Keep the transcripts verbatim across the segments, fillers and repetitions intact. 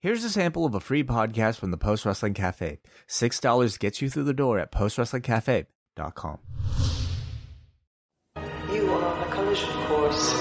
Here's a sample of a free podcast from the Post Wrestling Cafe. six dollars gets you through the door at post wrestling cafe dot com. You are on a collision course.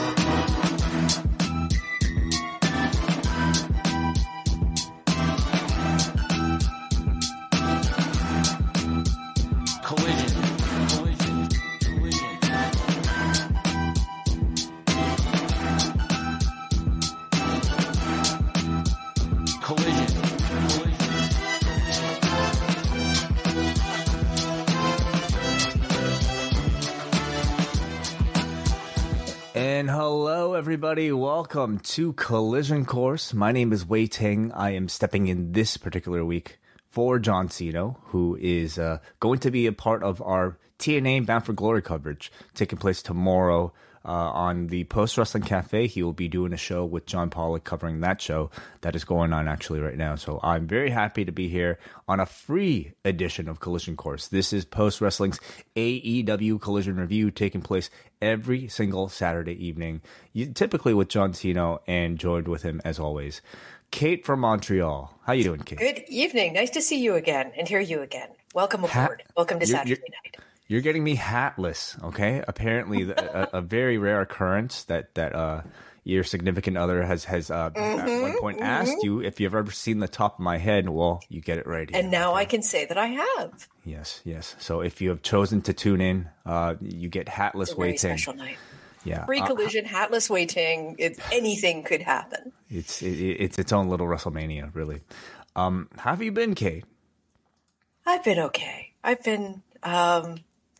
And hello, everybody. Welcome to Collision Course. My name is Wei Ting. I am stepping in this particular week for John Cena, who is uh, going to be a part of our T N A Bound for Glory coverage taking place tomorrow uh, on the Post Wrestling Cafe. He will be doing a show with John Pollock covering that show that is going on actually right now. So I'm very happy to be here on a free edition of Collision Course. This is Post Wrestling's A E W Collision Review taking place every single Saturday evening, you, typically with John Cena, and joined with him as always, Kate from Montreal. How you doing, Kate? Good evening. Nice to see you again and hear you again. Welcome aboard. Hat- Welcome to you're, Saturday you're, night. You're getting me hatless, okay? Apparently, a, a very rare occurrence that that uh, your significant other has has uh, mm-hmm, at one point mm-hmm. asked you if you've ever seen the top of my head. Well, you get it right here. And now okay? I can say that I have. Yes, yes. So if you have chosen to tune in, uh, you get hatless waiting. It's a very special night. Yeah, pre-collision, uh, hatless waiting. It, anything could happen. It's it, it's its own little WrestleMania, really. Um, how have you been, Kate? I've been okay. I've been, um,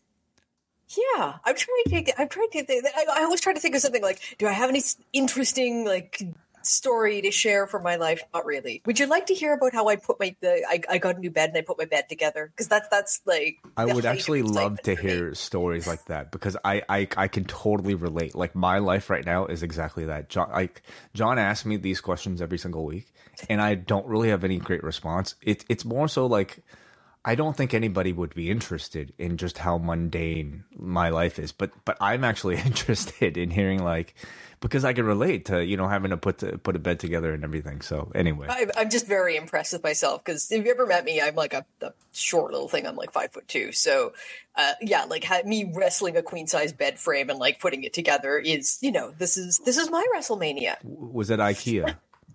yeah. I'm trying to think. I'm trying to think. I, I always try to think of something like, do I have any interesting like story to share from my life? Not really. Would you like to hear about how I put my the, I, I got a new bed and I put my bed together? Because that's that's like I would actually love to hear me. stories like that, because I, I I can totally relate. Like my life right now is exactly that. John like John asks me these questions every single week, and I don't really have any great response. It it's more so like I don't think anybody would be interested in just how mundane my life is, but but I'm actually interested in hearing, like, because I can relate to, you know, having to put to, put a bed together and everything. So anyway, I'm, I'm just very impressed with myself, because if you ever met me, I'm like a, a short little thing. I'm like five foot two. So uh, yeah, like ha- me wrestling a queen size bed frame and like putting it together is, you know, this is this is my WrestleMania. Was it IKEA?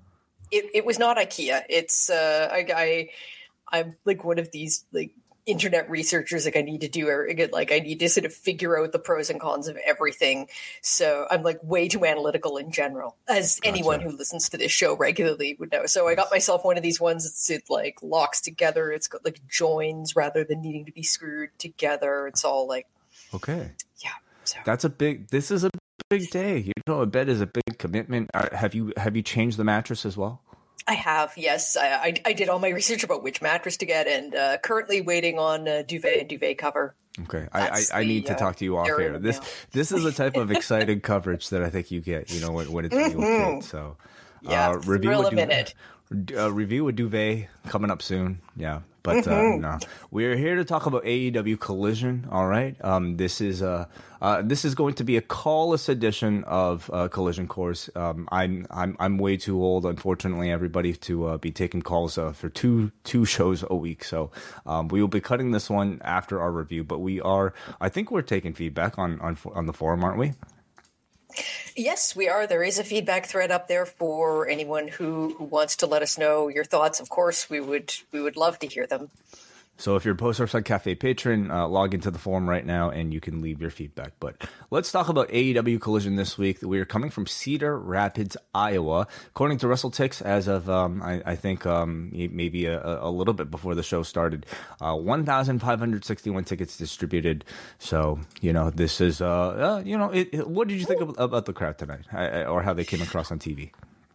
It it was not IKEA. It's uh, I. I I'm like one of these like internet researchers. Like I need to do like I need to sort of figure out the pros and cons of everything. So I'm like way too analytical in general, as gotcha. Anyone who listens to this show regularly would know. So I got myself one of these ones that's it like locks together. It's got like joins rather than needing to be screwed together. It's all like okay, yeah. So that's a big. This is a big day. You know, a bed is a big commitment. Have you have you changed the mattress as well? I have, yes. I, I, I did all my research about which mattress to get, and uh, currently waiting on uh, duvet and duvet cover. Okay, I, I, I need to uh, talk to you off air. This now. This is the type of excited coverage that I think you get, you know, when, when it's mm-hmm. new kid. So, yeah, uh, review a minute. Uh, review a duvet coming up soon. Yeah, but mm-hmm. uh, no, we're here to talk about A E W Collision. All right, um, this is uh, uh, this is going to be a call-less edition of uh, Collision Course. Um, I'm I'm I'm way too old, unfortunately, everybody, to uh, be taking calls uh, for two two shows a week. So um, we will be cutting this one after our review. But we are, I think, we're taking feedback on on on the forum, aren't we? Yes, we are. There is a feedback thread up there for anyone who, who wants to let us know your thoughts. Of course, we would we would love to hear them. So if you're a Post Wrestling Cafe patron, uh, log into the forum right now and you can leave your feedback. But let's talk about A E W Collision this week. We are coming from Cedar Rapids, Iowa. According to WrestleTix, as of, um, I, I think, um, maybe a, a little bit before the show started, uh, one thousand five hundred sixty-one tickets distributed. So, you know, this is, uh, uh you know, it, it, what did you think of, about the crowd tonight, I, or how they came across on T V?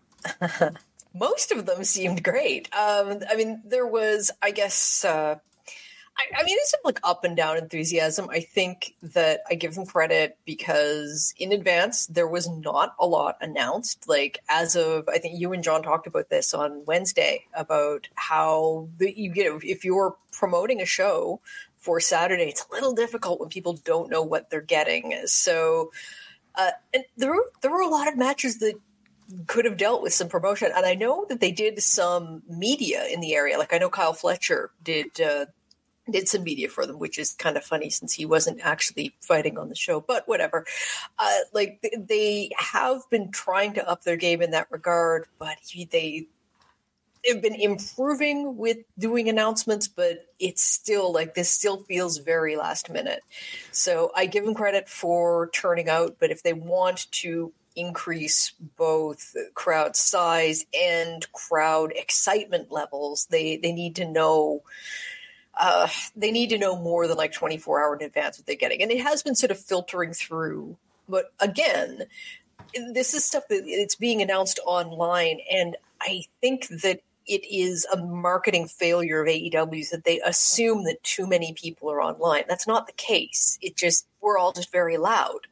Most of them seemed great. Um, I mean, there was, I guess, uh, I, I mean, it's like up and down enthusiasm. I think that I give them credit because in advance, there was not a lot announced. Like as of, I think you and John talked about this on Wednesday about how the, you get, if you're promoting a show for Saturday, it's a little difficult when people don't know what they're getting. So, uh, and there were, there were a lot of matches that could have dealt with some promotion. And I know that they did some media in the area. Like I know Kyle Fletcher did uh, did some media for them, which is kind of funny since he wasn't actually fighting on the show, but whatever. Uh, like they have been trying to up their game in that regard, but he, they have been improving with doing announcements, but it's still like this still feels very last minute. So I give them credit for turning out, but if they want to increase both crowd size and crowd excitement levels, they, they need to know uh, they need to know more than like twenty-four hour in advance what they're getting. And it has been sort of filtering through. But again, this is stuff that it's being announced online. And I think that it is a marketing failure of A E W's that they assume that too many people are online. That's not the case. It just, we're all just very loud.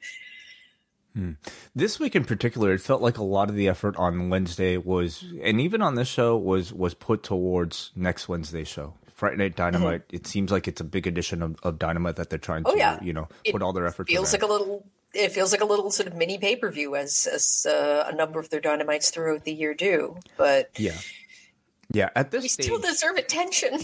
Hmm. This week in particular, it felt like a lot of the effort on Wednesday was, and even on this show, was was put towards next Wednesday's show. Friday Night Dynamite, mm-hmm. It seems like it's a big edition of, of Dynamite that they're trying to, oh, yeah. you know, it put all their effort feels like a little It feels like a little sort of mini pay-per-view as, as uh, a number of their Dynamites throughout the year do. But yeah. Yeah, at this we stage, still deserve attention.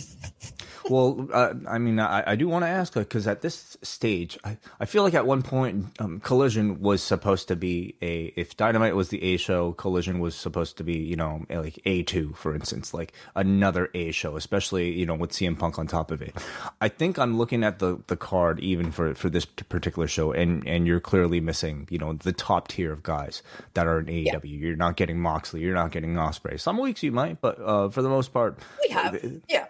Well, uh, I mean, I, I do want to ask, because at this stage, I, I feel like at one point, um, Collision was supposed to be a, if Dynamite was the A show, Collision was supposed to be, you know, like A two, for instance, like another A show, especially, you know, with C M Punk on top of it. I think I'm looking at the, the card even for, for this particular show, and, and you're clearly missing, you know, the top tier of guys that are in A E W. Yeah. You're not getting Moxley, you're not getting Ospreay. Some weeks you might, but uh, for the most part, we have, it, yeah.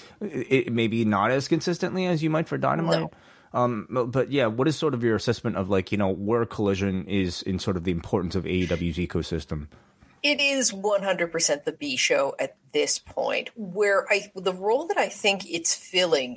It, maybe not as consistently as you might for Dynamite. No. Um, but, but yeah, what is sort of your assessment of, like, you know, where Collision is in sort of the importance of A E W's ecosystem? It is one hundred percent the B show at this point, where I the role that I think it's filling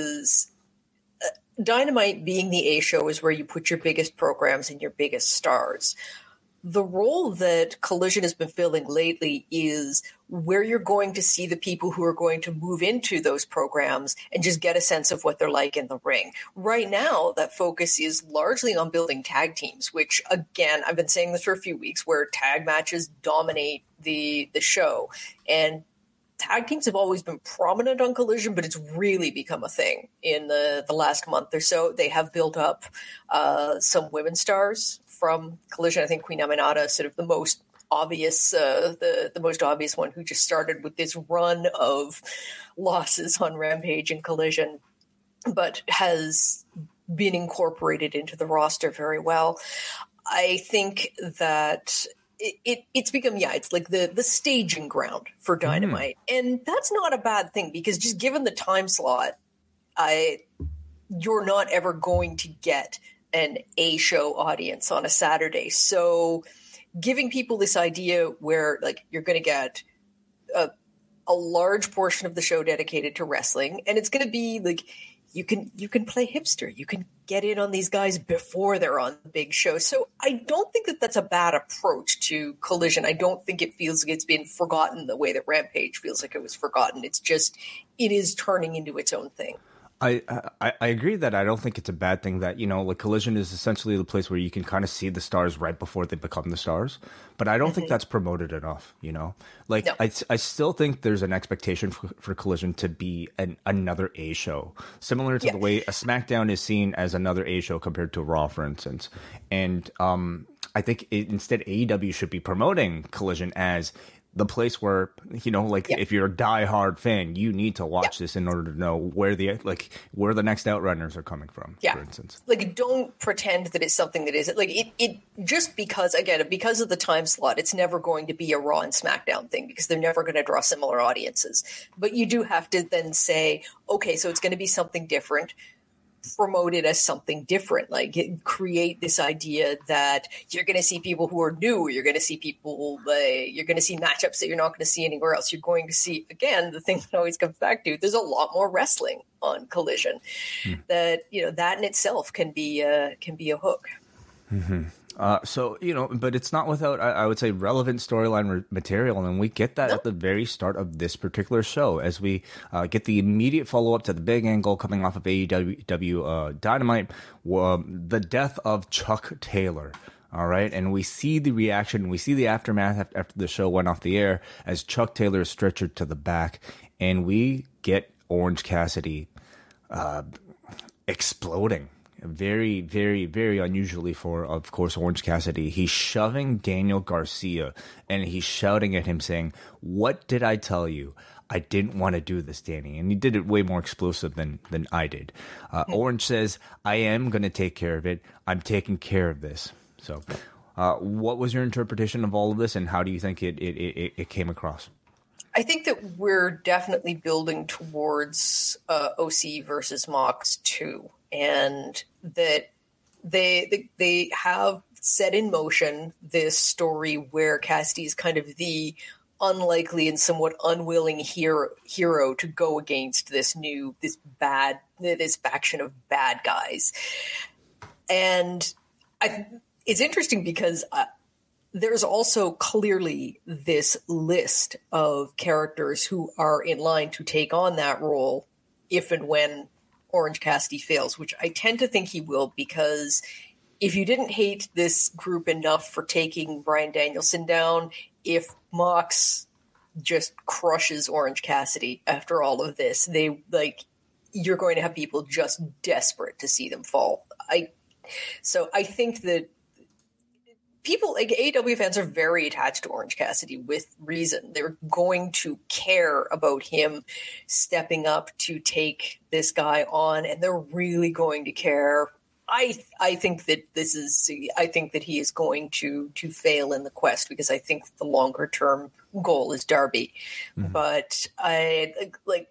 is uh, Dynamite being the A show is where you put your biggest programs and your biggest stars. The role that Collision has been filling lately is where you're going to see the people who are going to move into those programs and just get a sense of what they're like in the ring. Right now, that focus is largely on building tag teams, which, again, I've been saying this for a few weeks, where tag matches dominate the the show. And tag teams have always been prominent on Collision, but it's really become a thing in the, the last month or so. They have built up uh, some women stars from Collision. I think Queen Aminata, sort of the most obvious, uh, the the most obvious one, who just started with this run of losses on Rampage and Collision, but has been incorporated into the roster very well. I think that it, it it's become, yeah, it's like the the staging ground for Dynamite, mm. and that's not a bad thing, because just given the time slot, I you're not ever going to get an A show audience on a Saturday. So giving people this idea where, like, you're going to get a, a large portion of the show dedicated to wrestling, and it's going to be like, you can, you can play hipster. You can get in on these guys before they're on the big show. So I don't think that that's a bad approach to Collision. I don't think it feels like it's been forgotten the way that Rampage feels like it was forgotten. It's just, it is turning into its own thing. I, I I agree that I don't think it's a bad thing that, you know, like, Collision is essentially the place where you can kind of see the stars right before they become the stars. But I don't mm-hmm. think that's promoted enough, you know? Like, no. I, I still think there's an expectation for, for Collision to be an, another A show, similar to yeah. the way a SmackDown is seen as another A show compared to Raw, for instance. And um, I think it, instead A E W should be promoting Collision as the place where, you know, like, yeah. if you're a diehard fan, you need to watch yeah. this in order to know where the, like, where the next Outrunners are coming from, yeah. for instance. Like, don't pretend that it's something that isn't. Like, it, it, just because, again, because of the time slot, it's never going to be a Raw and SmackDown thing, because they're never going to draw similar audiences. But you do have to then say, okay, so it's going to be something different. Promote it as something different, like it, create this idea that you're going to see people who are new, you're going to see people, uh, you're going to see matchups that you're not going to see anywhere else. You're going to see, again, the thing that always comes back to, there's a lot more wrestling on Collision. Hmm. That, you know, that in itself can be uh, can be a hook. Mm-hmm. Uh, so, you know, but it's not without, I, I would say, relevant storyline re- material. And we get that no. at the very start of this particular show, as we uh, get the immediate follow-up to the big angle coming off of A E W uh, Dynamite, uh, the death of Chuck Taylor. All right. And we see the reaction. We see the aftermath after the show went off the air as Chuck Taylor is stretchered to the back. And we get Orange Cassidy uh, exploding. Very, very, very unusually for, of course, Orange Cassidy. He's shoving Daniel Garcia and he's shouting at him saying, "What did I tell you? I didn't want to do this, Danny." And he did it way more explosive than, than I did. Uh, Orange says, "I am going to take care of it. I'm taking care of this." So uh, what was your interpretation of all of this, and how do you think it, it, it, it came across? I think that we're definitely building towards uh, O C versus Mox two. And that they, they they have set in motion this story where Cassidy is kind of the unlikely and somewhat unwilling hero hero to go against this new this bad this faction of bad guys. And I, it's interesting because uh, there's also clearly this list of characters who are in line to take on that role if and when Orange Cassidy fails, which I tend to think he will, because if you didn't hate this group enough for taking Bryan Danielson down, if Mox just crushes Orange Cassidy after all of this, they like you're going to have people just desperate to see them fall. I so I think that people like A E W fans are very attached to Orange Cassidy with reason. They're going to care about him stepping up to take this guy on, and they're really going to care. I I think that this is I think that he is going to to fail in the quest, because I think the longer term goal is Darby. Mm-hmm. But I like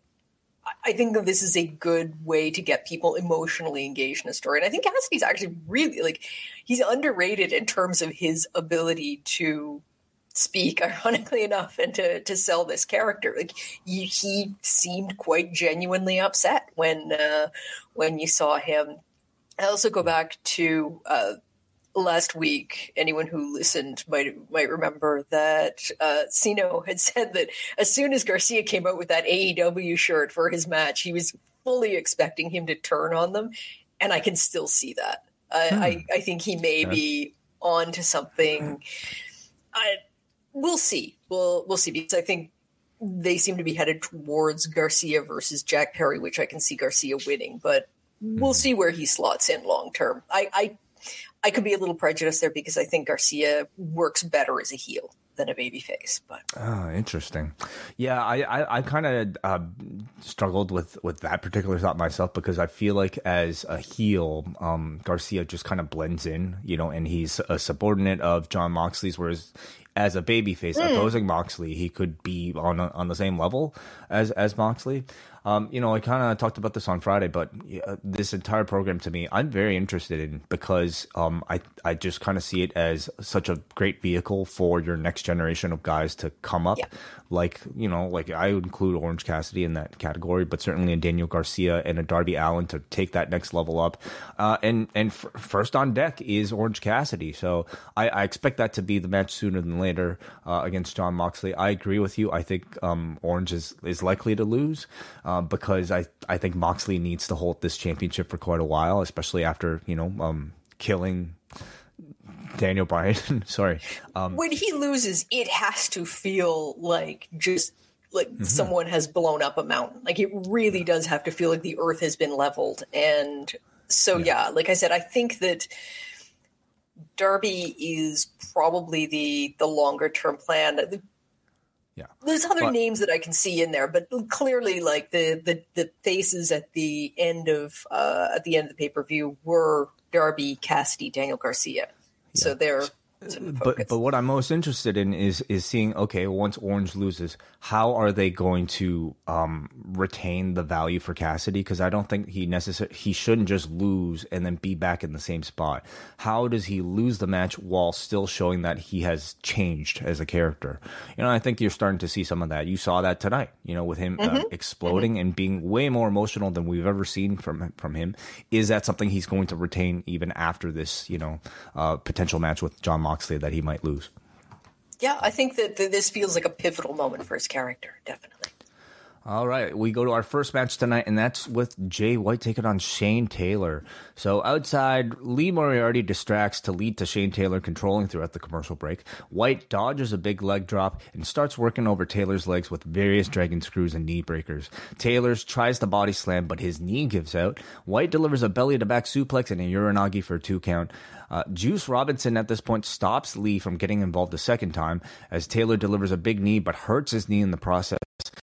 I think that this is a good way to get people emotionally engaged in a story. And I think Cassidy's actually really, like, he's underrated in terms of his ability to speak, ironically enough, and to, to sell this character. Like, he, he seemed quite genuinely upset when, uh, when you saw him. I also go back to, uh, last week, anyone who listened might might remember that uh, Cino had said that as soon as Garcia came out with that A E W shirt for his match, he was fully expecting him to turn on them, and I can still see that. I, hmm. I, I think he may yeah. be on to something. I, we'll see. We'll we'll see, because I think they seem to be headed towards Garcia versus Jack Perry, which I can see Garcia winning, but we'll hmm. see where he slots in long term. I. I I could be a little prejudiced there, because I think Garcia works better as a heel than a babyface. But oh, interesting. Yeah, I I, I kind of uh, struggled with, with that particular thought myself, because I feel like as a heel, um, Garcia just kind of blends in, you know, and he's a subordinate of Jon Moxley's, whereas as a babyface mm. opposing Moxley, he could be on a, on the same level as as Moxley. Um, you know, I kind of talked about this on Friday, but uh, this entire program, to me, I'm very interested in, because um, I I just kind of see it as such a great vehicle for your next generation of guys to come up. Yeah. Like, you know, like I would include Orange Cassidy in that category, but certainly a Daniel Garcia and a Darby Allin to take that next level up. Uh, and and f- first on deck is Orange Cassidy. So I, I expect that to be the match sooner than later uh, against Jon Moxley. I agree with you. I think um, Orange is, is likely to lose. Uh, because I, I think Moxley needs to hold this championship for quite a while, especially after, you know, um, killing Daniel Bryan. Sorry. Um, when he loses, it has to feel like just like mm-hmm. someone has blown up a mountain. Like, it really does have to feel like the earth has been leveled. And so, yeah, yeah like I said, I think that Darby is probably the, the longer term plan. The, Yeah. There's other but, names that I can see in there, but clearly, like the the, the faces at the end of uh, at the end of the pay per view were Darby, Cassidy, Daniel Garcia. Yeah. So they're. But but what I'm most interested in is is seeing, okay, once Orange loses, how are they going to um, retain the value for Cassidy? Because I don't think he necessarily he shouldn't just lose and then be back in the same spot. How does he lose the match while still showing that he has changed as a character? You know, I think you're starting to see some of that. You saw that tonight, you know, with him mm-hmm. uh, exploding mm-hmm. and being way more emotional than we've ever seen from from him. Is that something he's going to retain even after this, you know, uh, potential match with Jon Moxley that he might lose? Yeah, I think that this feels like a pivotal moment for his character, definitely. All right, we go to our first match tonight, and that's with Jay White taking on Shane Taylor. So outside, Lee Moriarty distracts to lead to Shane Taylor controlling throughout the commercial break. White dodges a big leg drop and starts working over Taylor's legs with various dragon screws and knee breakers. Taylor tries to body slam, but his knee gives out. White delivers a belly-to-back suplex and a Uranagi for a two count. Uh, Juice Robinson at this point stops Lee from getting involved a second time as Taylor delivers a big knee but hurts his knee in the process.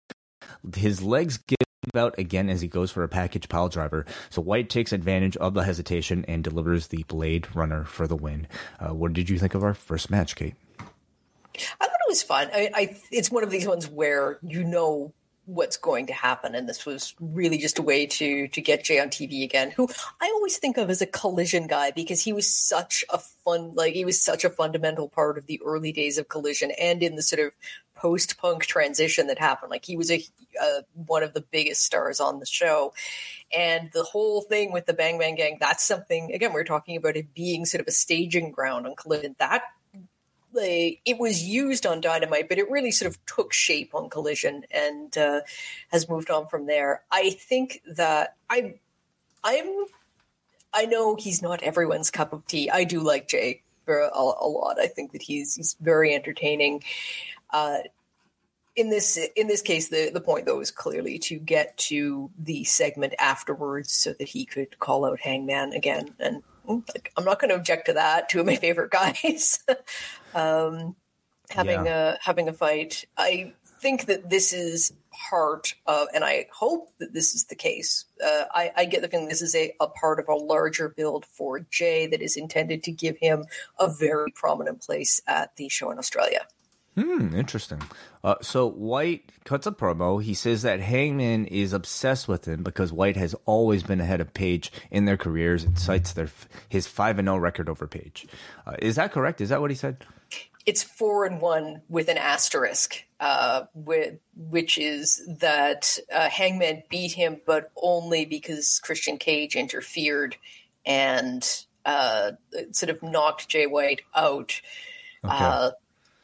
His legs give out again as he goes for a package pile driver. So White takes advantage of the hesitation and delivers the Blade Runner for the win. Uh, what did you think of our first match, Kate? I thought it was fun. I, I, it's one of these ones where you know what's going to happen, and this was really just a way to to get Jay on T V again, who I always think of as a Collision guy because he was such a fun, like he was such a fundamental part of the early days of Collision and in the sort of post-punk transition that happened. Like he was a uh, one of the biggest stars on the show, and the whole thing with the Bang Bang Gang, that's something, again, we we're talking about it being sort of a staging ground on Collision. That like, it was used on Dynamite, but it really sort of took shape on Collision and uh, has moved on from there. I think that I, I'm, I know he's not everyone's cup of tea. I do like Jay for a, a lot. I think that he's he's very entertaining. Uh, in this in this case, the, the point, though, is clearly to get to the segment afterwards so that he could call out Hangman again. And like, I'm not going to object to that. Two of my favorite guys um, having yeah. a having a fight. I think that this is part of, and I hope that this is the case. Uh, I, I get the feeling this is a, a part of a larger build for Jay that is intended to give him a very prominent place at the show in Australia. Hmm, interesting. Uh, so White cuts a promo. He says that Hangman is obsessed with him because White has always been ahead of Page in their careers and cites their his five and zero record over Page. Uh, is that correct? Is that what he said? It's four and one with an asterisk, uh, with, which is that uh, Hangman beat him, but only because Christian Cage interfered and uh, sort of knocked Jay White out. Okay. Uh,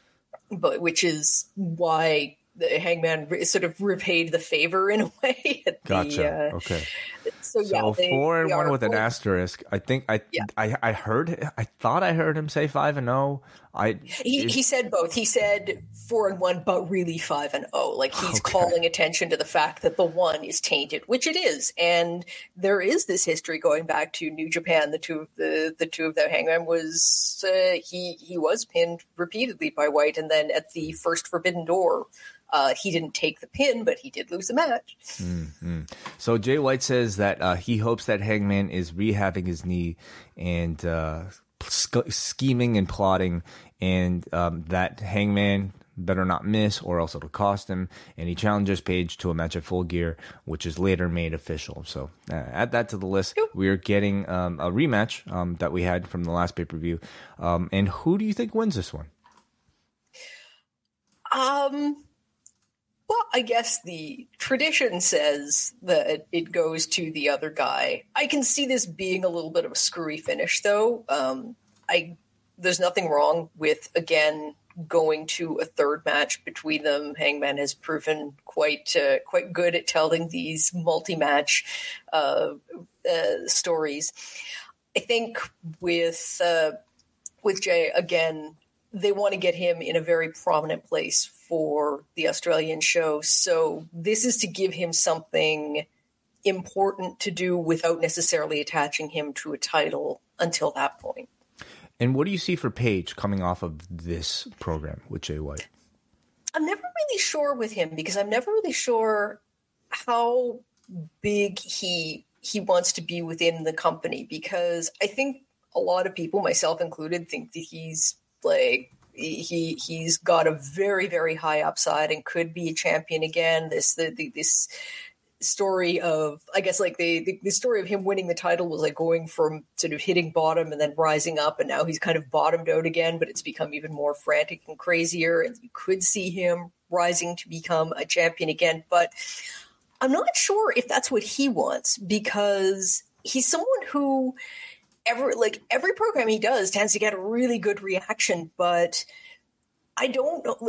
But which is why the Hangman re- sort of repaid the favor in a way. At gotcha. The, uh, okay. So, yeah, so they, four and they one with four. an asterisk. I think I, yeah. I I heard I thought I heard him say five and zero. I he he said both. He said four and one, but really five and zero. Like he's okay. calling attention to the fact that the one is tainted, which it is, and there is this history going back to New Japan. The two of the the two of the Hangman was uh, he he was pinned repeatedly by White, and then at the first Forbidden Door. Uh, he didn't take the pin, but he did lose the match. Mm-hmm. So Jay White says that uh, he hopes that Hangman is rehabbing his knee and uh, sch- scheming and plotting, and um, that Hangman better not miss or else it'll cost him. And he challenges Page to a match at Full Gear, which is later made official. So uh, add that to the list. Yep. We are getting um, a rematch um, that we had from the last pay-per-view. Um, and who do you think wins this one? Um... Well, I guess the tradition says that it goes to the other guy. I can see this being a little bit of a screwy finish, though. Um, I there's nothing wrong with, again, going to a third match between them. Hangman has proven quite uh, quite good at telling these multi-match uh, uh, stories. I think with uh, with Jay, again, they want to get him in a very prominent place for the Australian show. So this is to give him something important to do without necessarily attaching him to a title until that point. And what do you see for Page coming off of this program with Jay White? I'm never really sure with him because I'm never really sure how big he he wants to be within the company, because I think a lot of people, myself included, think that he's like He he's got a very, very high upside and could be a champion again. This the, the this story of I guess like the, the the story of him winning the title was like going from sort of hitting bottom and then rising up, and now he's kind of bottomed out again. But it's become even more frantic and crazier, and you could see him rising to become a champion again. But I'm not sure if that's what he wants, because he's someone who. Every, like every program he does tends to get a really good reaction, but I don't know. Like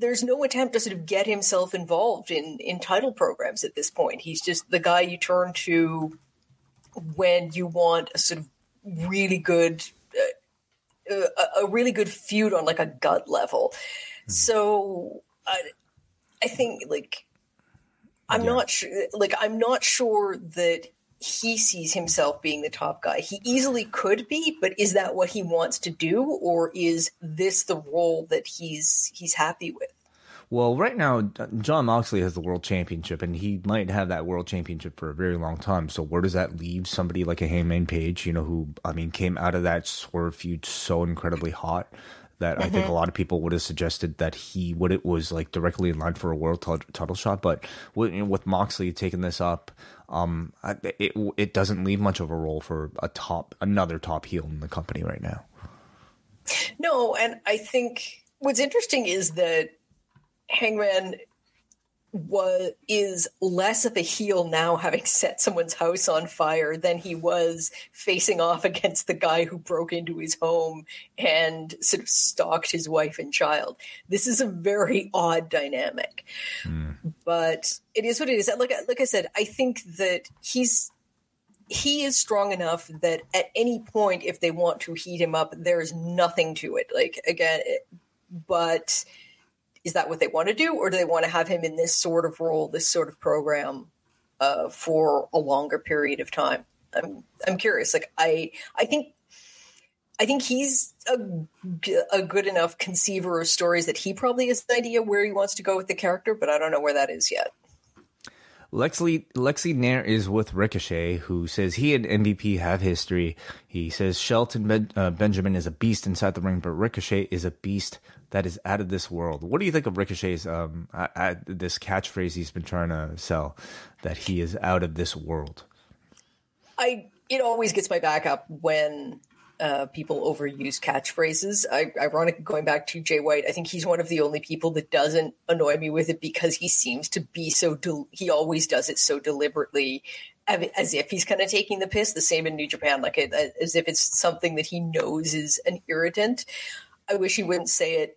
there's no attempt to sort of get himself involved in, in title programs at this point. He's just the guy you turn to when you want a sort of really good, uh, a, a really good feud on like a gut level. Mm-hmm. So I, I think like, I'm yeah. not sure, like, I'm not sure that he sees himself being the top guy. He easily could be, but is that what he wants to do, or is this the role that he's he's happy with? Well, right now, Jon Moxley has the world championship, and he might have that world championship for a very long time. So where does that leave somebody like a Hangman Page, you know, who, I mean, came out of that Swerve feud so incredibly hot that mm-hmm. I think a lot of people would have suggested that he would it was like directly in line for a world t- title shot. But with, you know, with Moxley taking this up, um, it it doesn't leave much of a role for a top another top heel in the company right now. No, and I think what's interesting is that Hangman was is less of a heel now, having set someone's house on fire, than he was facing off against the guy who broke into his home and sort of stalked his wife and child. This is a very odd dynamic, mm. but it is what it is. Like, like I said, I think that he's he is strong enough that at any point, if they want to heat him up, there's nothing to it. Like again, it, but. Is that what they want to do, or do they want to have him in this sort of role, this sort of program, uh, for a longer period of time? I'm I'm curious. Like I I think I think he's a, a good enough conceiver of stories that he probably has an idea where he wants to go with the character, but I don't know where that is yet. Lexi Lexi Nair is with Ricochet, who says he and M V P have history. He says Shelton ben, uh, Benjamin is a beast inside the ring, but Ricochet is a beast that is out of this world. What do you think of Ricochet's um uh, uh, this catchphrase he's been trying to sell, that he is out of this world? I it always gets my back up when uh, people overuse catchphrases. I, ironically, going back to Jay White, I think he's one of the only people that doesn't annoy me with it, because he seems to be so del- he always does it so deliberately, as if he's kind of taking the piss. The same in New Japan, like it, as if it's something that he knows is an irritant. I wish he wouldn't say it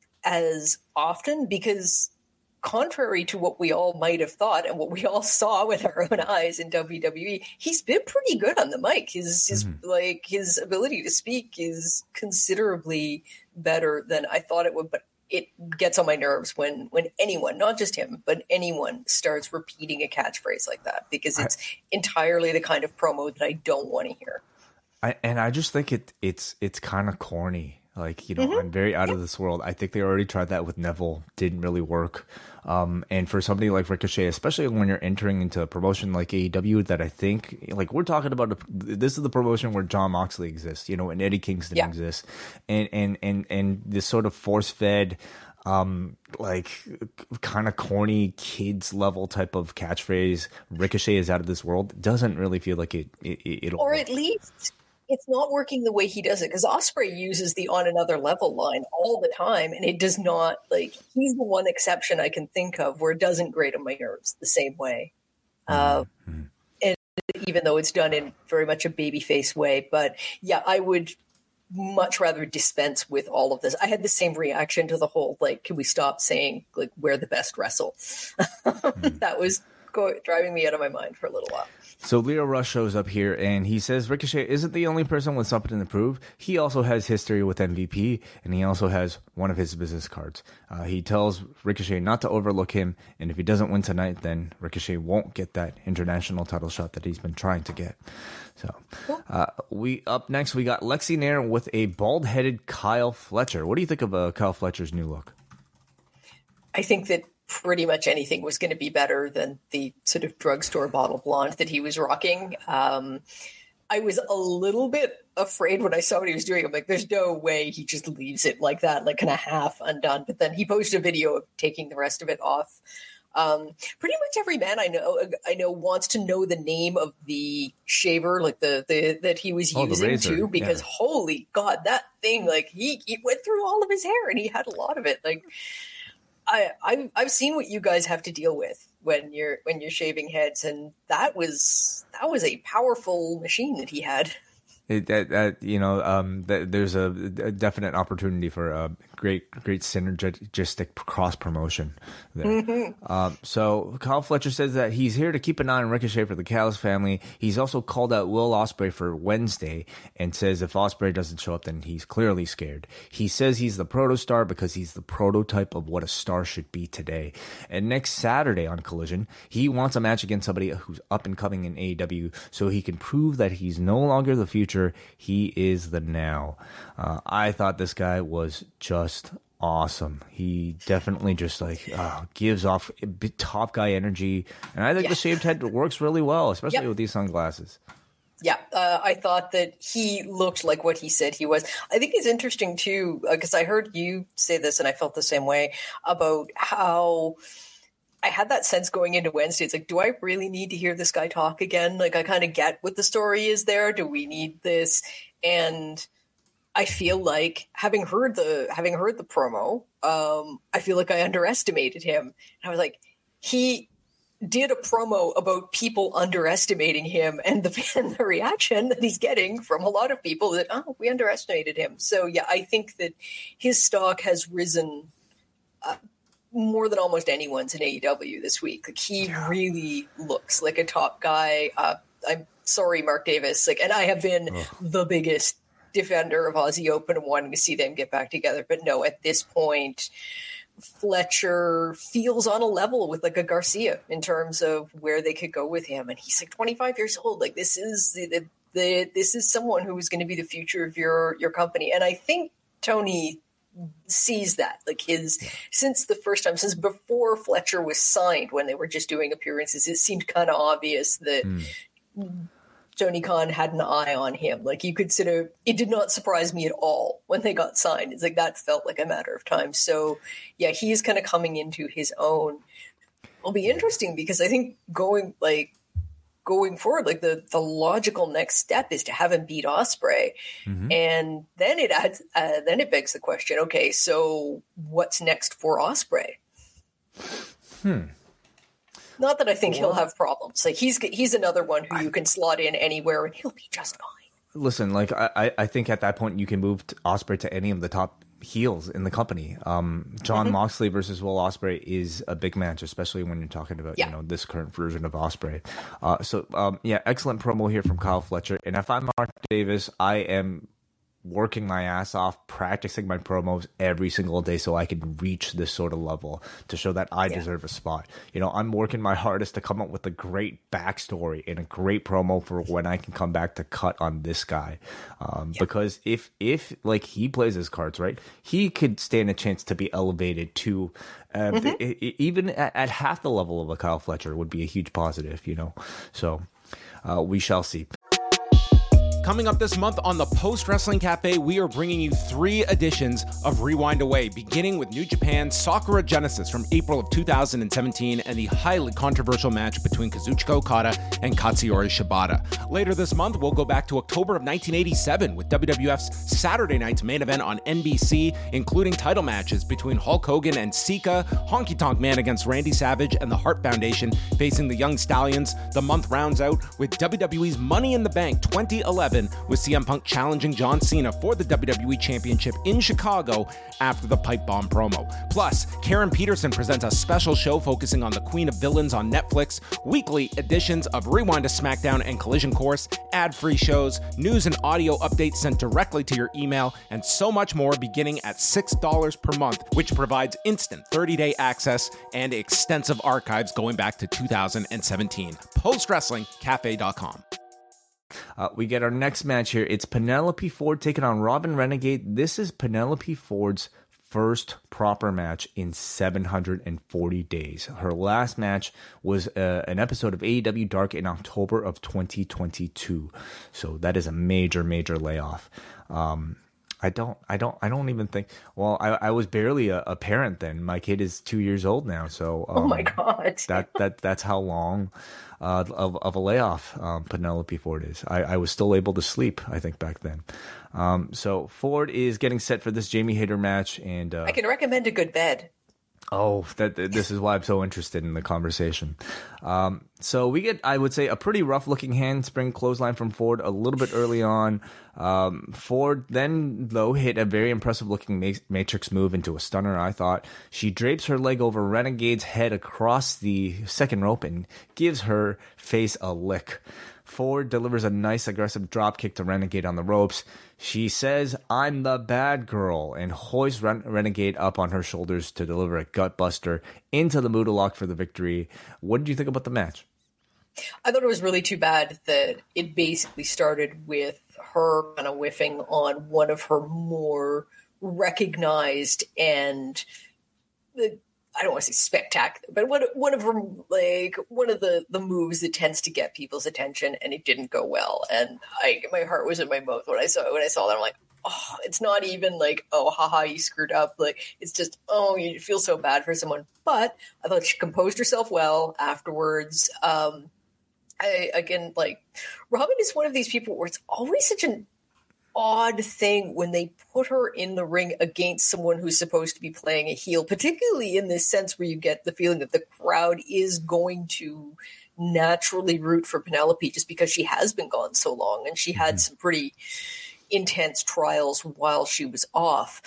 as often, because contrary to what we all might have thought and what we all saw with our own eyes in W W E, he's been pretty good on the mic. His his mm-hmm. like his ability to speak is considerably better than I thought it would, but it gets on my nerves when when anyone, not just him, but anyone starts repeating a catchphrase like that, because it's I, entirely the kind of promo that I don't want to hear. I, and I just think it it's it's kind of corny. Like, you know, mm-hmm. I'm very out yeah. of this world. I think they already tried that with Neville. Didn't really work. Um, and for somebody like Ricochet, especially when you're entering into a promotion like A E W, that I think, like, we're talking about, a, this is the promotion where Jon Moxley exists, you know, and Eddie Kingston yeah. exists. And, and, and, and this sort of force-fed, um, like, kind of corny kids level type of catchphrase, Ricochet is out of this world, doesn't really feel like it, it it'll Or work. at least it's not working the way he does it, because Ospreay uses the on another level line all the time, and it does not, like, he's the one exception I can think of where it doesn't grate on my nerves the same way. Mm-hmm. Uh, and even though it's done in very much a babyface way. But yeah, I would much rather dispense with all of this. I had the same reaction to the whole, like, can we stop saying, like, we're the best wrestle? Mm-hmm. That was go- driving me out of my mind for a little while. So Leo Rush shows up here, and he says Ricochet isn't the only person with something to prove. He also has history with M V P, and he also has one of his business cards. Uh, he tells Ricochet not to overlook him, and if he doesn't win tonight, then Ricochet won't get that international title shot that he's been trying to get. So uh, we up next, we got Lexi Nair with a bald-headed Kyle Fletcher. What do you think of uh, Kyle Fletcher's new look? I think that pretty much anything was going to be better than the sort of drugstore bottle blonde that he was rocking. Um, I was a little bit afraid when I saw what he was doing. I'm like, there's no way he just leaves it like that, like kind of half undone. But then he posted a video of taking the rest of it off. Um, pretty much every man I know, I know wants to know the name of the shaver, like the, the that he was oh, using too, because yeah. holy God, that thing, like he, he went through all of his hair and he had a lot of it. Like, I, I've I've seen what you guys have to deal with when you're when you're shaving heads, and that was that was a powerful machine that he had. It, that, that you know, um, that there's a, a definite opportunity for uh, great, great synergistic cross promotion there. Mm-hmm. Um, so Kyle Fletcher says that he's here to keep an eye on Ricochet for the Callis family. He's also called out Will Ospreay for Wednesday and says if Ospreay doesn't show up, then he's clearly scared. He says he's the proto star because he's the prototype of what a star should be today. And next Saturday on Collision, he wants a match against somebody who's up and coming in A E W so he can prove that he's no longer the future. He is the now. Uh, I thought this guy was just awesome. He definitely just like uh, gives off top guy energy. And I think yeah. the shaved head works really well, especially yep. with these sunglasses. Yeah, uh, I thought that he looked like what he said he was. I think it's interesting, too, because uh, I heard you say this and I felt the same way about how I had that sense going into Wednesday. It's like, do I really need to hear this guy talk again? Like, I kind of get what the story is there. Do we need this? And I feel like having heard the having heard the promo, um, I feel like I underestimated him. And I was like, he did a promo about people underestimating him and the, and the reaction that he's getting from a lot of people that, oh, we underestimated him. So, yeah, I think that his stock has risen uh, more than almost anyone's in A E W this week. Like, he yeah. really looks like a top guy. Uh, I'm sorry, Mark Davis. Like, and I have been Ugh. the biggest defender of Aussie Open and wanting to see them get back together. But no, at this point, Fletcher feels on a level with like a Garcia in terms of where they could go with him. And he's like twenty-five years old. Like this is the, the, the this is someone who is going to be the future of your, your company. And I think Tony sees that, like his, since the first time, since before Fletcher was signed, when they were just doing appearances, it seemed kind of obvious that mm. Tony Khan had an eye on him. Like you could sort of, it did not surprise me at all when they got signed. It's like that felt like a matter of time. So yeah, he's kind of coming into his own. It'll be interesting because I think going like going forward, like the the logical next step is to have him beat Ospreay, mm-hmm. and then it adds, uh, then it begs the question: okay, so what's next for Ospreay? Hmm. Not that I think he'll have problems. Like he's he's another one who you can slot in anywhere and he'll be just fine. Listen, like I, I think at that point you can move Ospreay to any of the top heels in the company. Um, John mm-hmm. Moxley versus Will Ospreay is a big match, especially when you're talking about yeah. you know this current version of Ospreay. Uh, so um, yeah, excellent promo here from Kyle Fletcher. And if I'm Mark Davis, I am working my ass off, practicing my promos every single day so I can reach this sort of level to show that I yeah. deserve a spot. You know, I'm working my hardest to come up with a great backstory and a great promo for when I can come back to cut on this guy. Um, yeah. Because if, if like he plays his cards right, he could stand a chance to be elevated to uh, mm-hmm. it, it, even at, at half the level of a Kyle Fletcher would be a huge positive, you know? So uh, we shall see. Coming up this month on the Post Wrestling Cafe, we are bringing you three editions of Rewind Away, beginning with New Japan's Sakura Genesis from April of two thousand seventeen and the highly controversial match between Kazuchika Okada and Katsuyori Shibata. Later this month, we'll go back to October of nineteen eighty-seven with W W F's Saturday night's main event on N B C, including title matches between Hulk Hogan and Sika, Honky Tonk Man against Randy Savage, and the Hart Foundation facing the Young Stallions. The month rounds out with W W E's Money in the Bank twenty eleven, with C M Punk challenging John Cena for the W W E Championship in Chicago after the pipe bomb promo. Plus, Karen Peterson presents a special show focusing on the Queen of Villains on Netflix, weekly editions of Rewind to SmackDown and Collision Course, ad-free shows, news and audio updates sent directly to your email, and so much more beginning at six dollars per month, which provides instant thirty-day access and extensive archives going back to two thousand seventeen. post wrestling cafe dot com. Uh, we get our next match here. It's Penelope Ford taking on Robin Renegade. This is Penelope Ford's first proper match in seven hundred forty days. Her last match was uh, an episode of A E W Dark in October of twenty twenty-two. So that is a major, major layoff. Um, I don't, I don't, I don't even think. Well, I, I was barely a, a parent then. My kid is two years old now. So, um, oh my god, that that that's how long uh, of of a layoff um, Penelope Ford is. I, I was still able to sleep, I think, back then. Um, so Ford is getting set for this Jamie Hayter match, and uh, I can recommend a good bed. Oh, that this is why I'm so interested in the conversation. Um, So we get, I would say, a pretty rough-looking handspring clothesline from Ford a little bit early on. Um, Ford then, though, hit a very impressive-looking ma- matrix move into a stunner, I thought. She drapes her leg over Renegade's head across the second rope and gives her face a lick. Ford delivers a nice aggressive drop kick to Renegade on the ropes. She says, "I'm the bad girl," and hoists Ren- Renegade up on her shoulders to deliver a gutbuster into the Muda Lock for the victory. What did you think about the match? I thought it was really too bad that it basically started with her kind of whiffing on one of her more recognized and the I don't want to say spectacular, but one one of her like one of the, the moves that tends to get people's attention, and it didn't go well. And I my heart was in my mouth when I saw when I saw that. I'm like, oh, it's not even like, oh, haha, you screwed up. Like, it's just, oh, you feel so bad for someone. But I thought she composed herself well afterwards. Um, I again, like, Robin is one of these people where it's always such an odd thing when they put her in the ring against someone who's supposed to be playing a heel, particularly in this sense where you get the feeling that the crowd is going to naturally root for Penelope just because she has been gone so long and she had some pretty intense trials while she was off.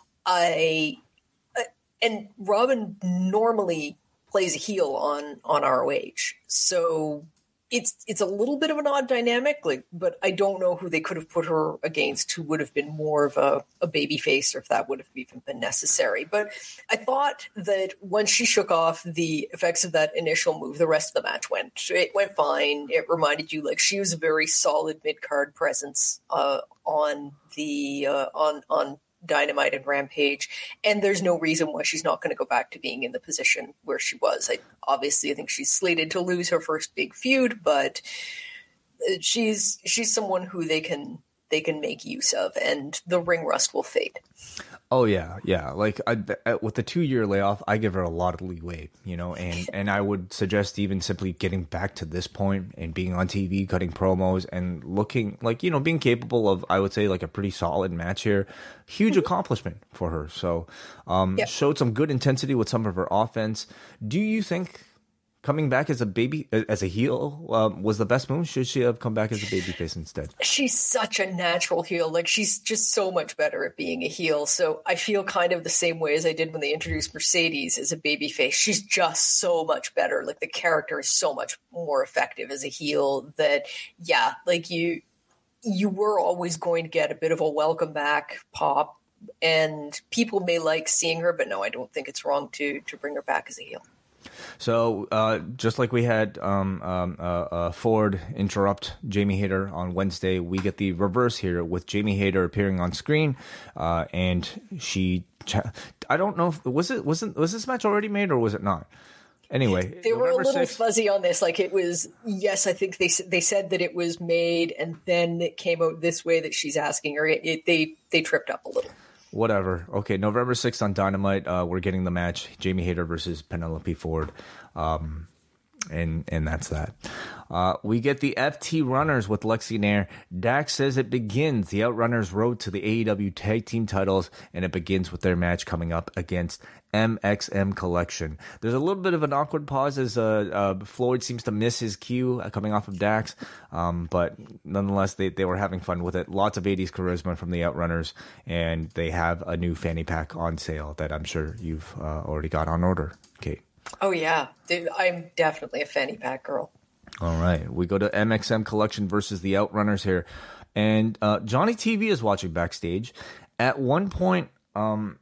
I uh, and Robin normally plays a heel on on R O H, so It's it's a little bit of an odd dynamic, like, but I don't know who they could have put her against who would have been more of a, a baby face, or if that would have even been necessary. But I thought that once she shook off the effects of that initial move, the rest of the match went it went fine. It reminded you like she was a very solid mid card presence uh, on the uh, on on. Dynamite and Rampage, and there's no reason why she's not going to go back to being in the position where she was. I obviously I think she's slated to lose her first big feud, but she's she's someone who they can they can make use of, and the ring rust will fade. Oh yeah, yeah. Like I, with the two-year layoff, I give her a lot of leeway, you know, and, and I would suggest even simply getting back to this point and being on T V, cutting promos, and looking like, you know, being capable of, I would say, like a pretty solid match here. Huge mm-hmm. accomplishment for her. So um, yep. showed some good intensity with some of her offense. Do you think coming back as a baby, as a heel, um, was the best move? Should she have come back as a babyface instead? She's such a natural heel. Like, she's just so much better at being a heel. So I feel kind of the same way as I did when they introduced Mercedes as a babyface. She's just so much better. Like, the character is so much more effective as a heel that, yeah, like you, you were always going to get a bit of a welcome back pop, and people may like seeing her, but no, I don't think it's wrong to to bring her back as a heel. So, uh, just like we had um, um, uh, uh, Ford interrupt Jamie Hayter on Wednesday, we get the reverse here with Jamie Hayter appearing on screen, uh, and she. I don't know if was it wasn't was this match already made or was it not? Anyway, they were November a little sixth, fuzzy on this. Like, it was, yes, I think they they said that it was made, and then it came out this way that she's asking her. It, it, they they tripped up a little. Whatever. Okay, November sixth on Dynamite, uh, we're getting the match, Jamie Hayter versus Penelope Ford. Um, and and that's that. Uh, we get the F T Runners with Lexi Nair. Dax says it begins the Outrunners' road to the A E W Tag Team titles, and it begins with their match coming up against M X M Collection. There's a little bit of an awkward pause as uh, uh, Floyd seems to miss his cue uh, coming off of Dax, um, but nonetheless, they, they were having fun with it. Lots of eighties charisma from the Outrunners, and they have a new fanny pack on sale that I'm sure you've uh, already got on order, Kate. Oh, yeah. Dude, I'm definitely a fanny pack girl. All right. We go to M X M Collection versus the Outrunners here. And uh, Johnny T V is watching backstage. At one point, um,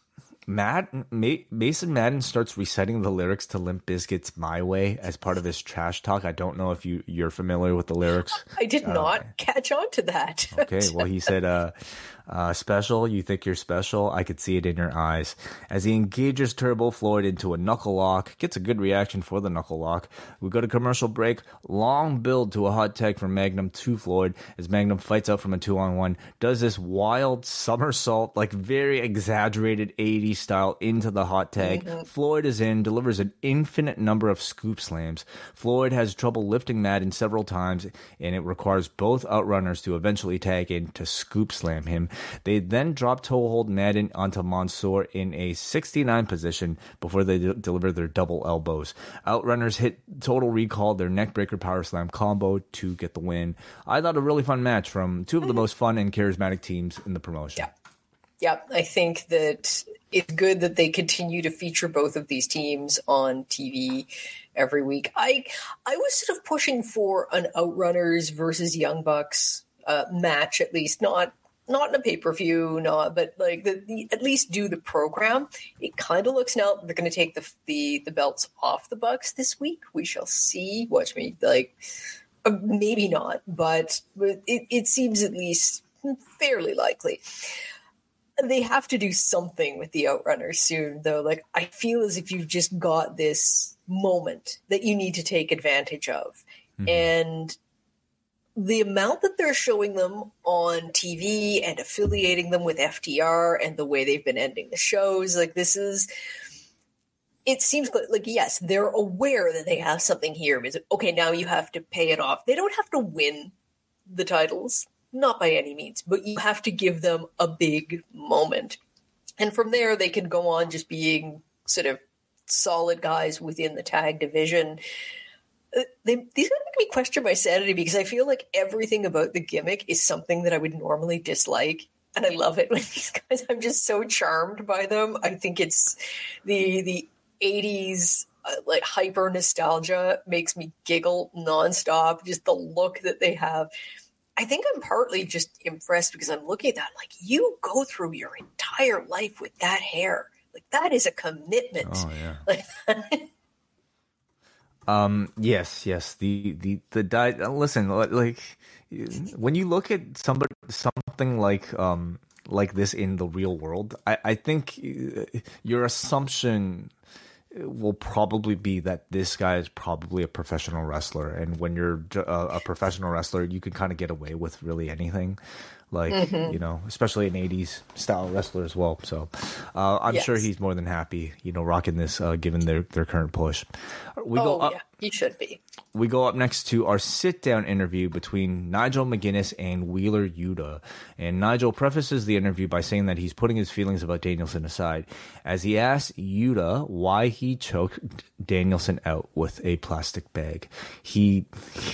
Matt, Ma- Mason Madden starts reciting the lyrics to Limp Bizkit's My Way as part of his trash talk. I don't know if you, you're familiar with the lyrics. I did not uh, catch on to that. Okay. Well, he said, uh, uh, special, you think you're special? I could see it in your eyes. As he engages Turbo Floyd into a knuckle lock, gets a good reaction for the knuckle lock. We go to commercial break. Long build to a hot tag from Magnum to Floyd as Magnum fights out from a two-on-one. Does this wild somersault, like very exaggerated eighties eighties style into the hot tag. Mm-hmm. Floyd is in, delivers an infinite number of scoop slams. Floyd has trouble lifting Madden several times, and it requires both outrunners to eventually tag in to scoop slam him. They then drop toe hold Madden onto Mansoor in a sixty-nine position before they de- deliver their double elbows. Outrunners hit Total Recall, their neckbreaker power slam combo to get the win. I thought a really fun match from two of the most fun and charismatic teams in the promotion. Yeah. Yeah, I think that it's good that they continue to feature both of these teams on T V every week. I I was sort of pushing for an Outrunners versus Young Bucks uh, match, at least not not in a pay per view, not but like the, the at least do the program. It kind of looks now they're going to take the, the the belts off the Bucks this week. We shall see. Watch me, like uh, maybe not, but it, it seems at least fairly likely. They have to do something with the Outrunners soon, though. Like, I feel as if you've just got this moment that you need to take advantage of. Mm-hmm. And the amount that they're showing them on T V and affiliating them with F T R and the way they've been ending the shows, like, this is... It seems like, like, yes, they're aware that they have something here. Because, okay, now you have to pay it off. They don't have to win the titles. Not by any means, but you have to give them a big moment. And from there, they can go on just being sort of solid guys within the tag division. Uh, they, these are make me question my sanity because I feel like everything about the gimmick is something that I would normally dislike. And I love it when these guys, I'm just so charmed by them. I think it's the, the eighties, uh, like hyper nostalgia makes me giggle nonstop. Just the look that they have. I think I'm partly just impressed because I'm looking at that like you go through your entire life with that hair. Like that is a commitment. Oh yeah. Like, um. Yes. Yes. The the the di- Listen. Like when you look at somebody something like um like this in the real world, I I think your assumption will probably be that this guy is probably a professional wrestler, and when you're a, a professional wrestler, you can kind of get away with really anything, like mm-hmm. you know, especially an eighties style wrestler as well. So uh, I'm yes. sure he's more than happy, you know, rocking this, uh, given their their current push. We oh go up, yeah, he should be. We go up next to our sit-down interview between Nigel McGuinness and Wheeler Yuta. And Nigel prefaces the interview by saying that he's putting his feelings about Danielson aside, as he asks Yuta why he choked Danielson out with a plastic bag. He,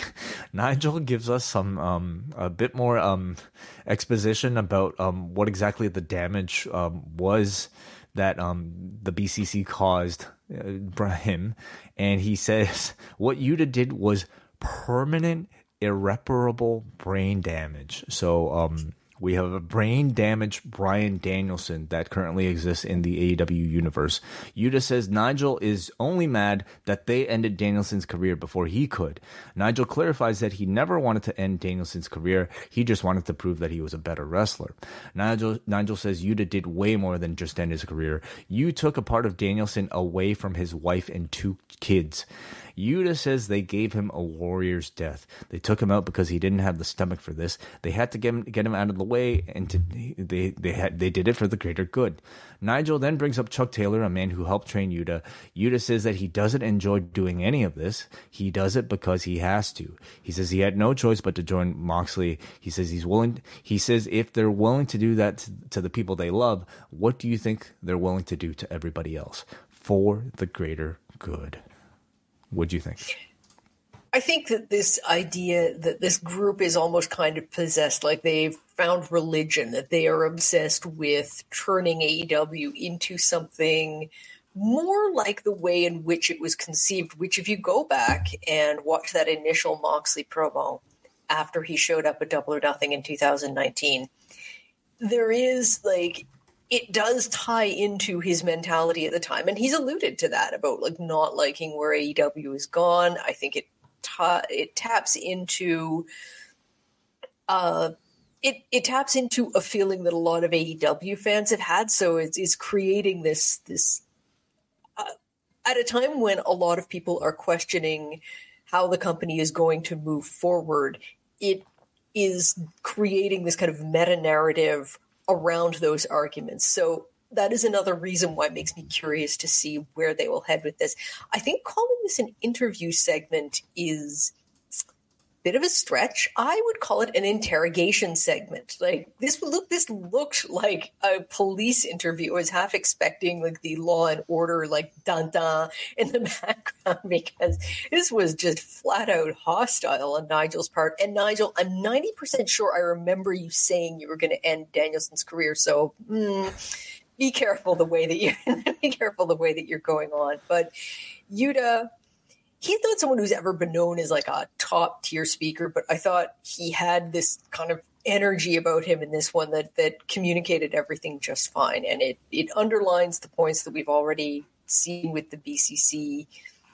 Nigel gives us some um, a bit more um, exposition about um, what exactly the damage um, was that um, the B C C caused uh, him, and he says what Yuta did was permanent, irreparable brain damage. So um, we have a brain damaged Bryan Danielson that currently exists in the A E W universe. Yuta says Nigel is only mad that they ended Danielson's career before he could. Nigel clarifies that he never wanted to end Danielson's career. He just wanted to prove that he was a better wrestler. Nigel, Nigel says Yuta did way more than just end his career. You took a part of Danielson away from his wife and two kids. Yuta says they gave him a warrior's death. They took him out because he didn't have the stomach for this. They had to get him, get him out of the way, and to, they they had they did it for the greater good. Nigel then brings up Chuck Taylor, a man who helped train Yuta. Yuta says that he doesn't enjoy doing any of this. He does it because he has to. He says he had no choice but to join Moxley. He says he's willing. He says if they're willing to do that to, to the people they love, what do you think they're willing to do to everybody else for the greater good? What do you think? I think that this idea that this group is almost kind of possessed, like they've found religion, that they are obsessed with turning A E W into something more like the way in which it was conceived, which if you go back and watch that initial Moxley promo after he showed up at Double or Nothing in two thousand nineteen, there is like... it does tie into his mentality at the time. And he's alluded to that about like not liking where A E W is gone. I think it ta- it taps into uh, it it taps into a feeling that a lot of A E W fans have had. So it's, it's creating this this uh, at a time when a lot of people are questioning how the company is going to move forward. It is creating this kind of meta narrative around those arguments. So that is another reason why it makes me curious to see where they will head with this. I think calling this an interview segment is bit of a stretch. I would call it an interrogation segment. Like this look, this looked like a police interview. I was half expecting like the Law and Order, like dun dun in the background, because this was just flat out hostile on Nigel's part. And Nigel, I'm ninety percent sure I remember you saying you were going to end Danielson's career. So mm, be careful the way that you be careful the way that you're going on. But Yuta, he's not someone who's ever been known as like a top tier speaker, but I thought he had this kind of energy about him in this one that that communicated everything just fine. And it, it underlines the points that we've already seen with the B C C.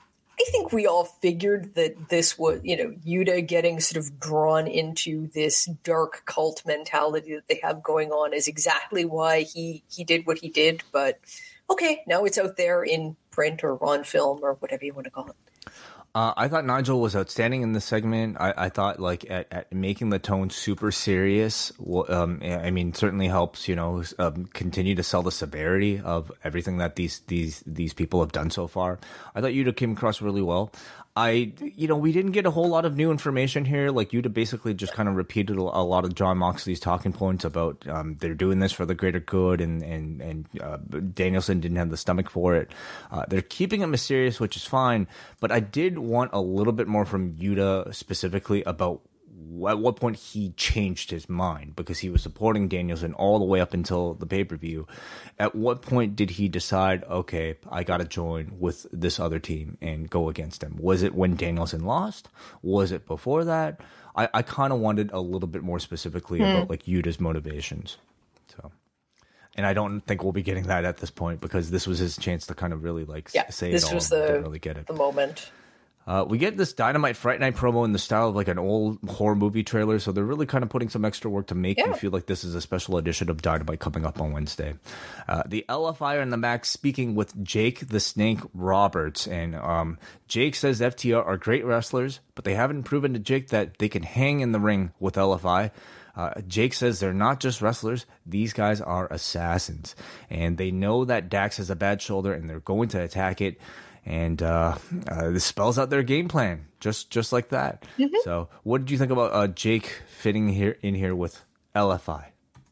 I think we all figured that this was, you know, Yuta getting sort of drawn into this dark cult mentality that they have going on is exactly why he, he did what he did. But okay, now it's out there in print or on film or whatever you want to call it. Uh, I thought Nigel was outstanding in this segment. I, I thought like at, at making the tone super serious. Um, I mean, certainly helps, you know, um, continue to sell the severity of everything that these these these people have done so far. I thought Yuta came across really well. I, you know, we didn't get a whole lot of new information here. Like Yuta basically just kind of repeated a lot of Jon Moxley's talking points about um, they're doing this for the greater good, and and and uh, Danielson didn't have the stomach for it. Uh, they're keeping it mysterious, which is fine. But I did want a little bit more from Yuta specifically about at what point he changed his mind, because he was supporting Danielson all the way up until the pay-per-view. At what point did he decide, okay, I got to join with this other team and go against him? Was it when Danielson lost? Was it before that? I, I kind of wanted a little bit more specifically mm. about like Yuta's motivations. So, and I don't think we'll be getting that at this point, because this was his chance to kind of really like yeah, say this it all. Was the, didn't really get it. The moment. Uh, we get this Dynamite Fright Night promo in the style of like an old horror movie trailer, so they're really kind of putting some extra work to make yeah. you feel like this is a special edition of Dynamite coming up on Wednesday. Uh, the L F I are in the back speaking with Jake the Snake Roberts, and um, Jake says F T R are great wrestlers, but they haven't proven to Jake that they can hang in the ring with L F I. Uh, Jake says they're not just wrestlers, these guys are assassins, and they know that Dax has a bad shoulder and they're going to attack it. And uh, uh, this spells out their game plan, just just like that. Mm-hmm. So, what did you think about uh, Jake fitting here in here with L F I?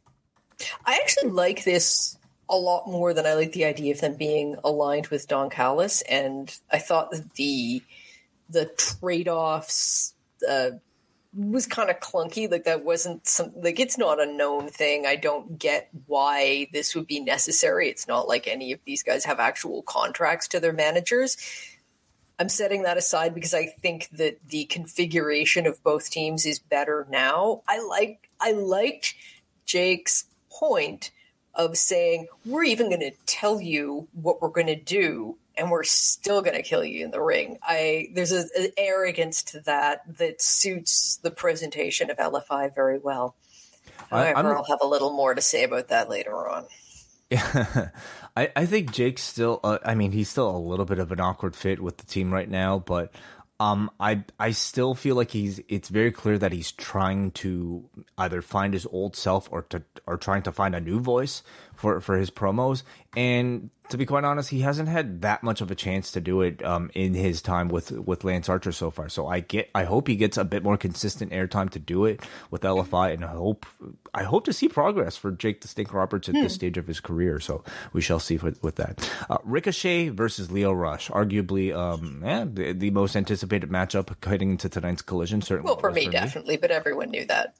I actually like this a lot more than I like the idea of them being aligned with Don Callis, and I thought that the the trade offs uh, was kind of clunky. Like that wasn't some like it's not a known thing. I don't get why this would be necessary. It's not like any of these guys have actual contracts to their managers. I'm setting that aside because I think that the configuration of both teams is better now. I like I liked Jake's point of saying we're even going to tell you what we're going to do, and we're still going to kill you in the ring. I there's a, an arrogance to that that suits the presentation of L F I very well. However, I, I'll have a little more to say about that later on. Yeah, I, I think Jake's still, uh, I mean, he's still a little bit of an awkward fit with the team right now, but um, I I still feel like he's, it's very clear that he's trying to either find his old self or to, or trying to find a new voice for, for his promos. And to be quite honest, he hasn't had that much of a chance to do it um, in his time with, with Lance Archer so far. So I get, I hope he gets a bit more consistent airtime to do it with L F I, and I hope, I hope to see progress for Jake the Snake Roberts at hmm. this stage of his career. So we shall see with, with that. Uh, Ricochet versus Lio Rush, arguably, um, yeah, the, the most anticipated matchup heading into tonight's Collision. Certainly, well, for me, for definitely, me. But everyone knew that.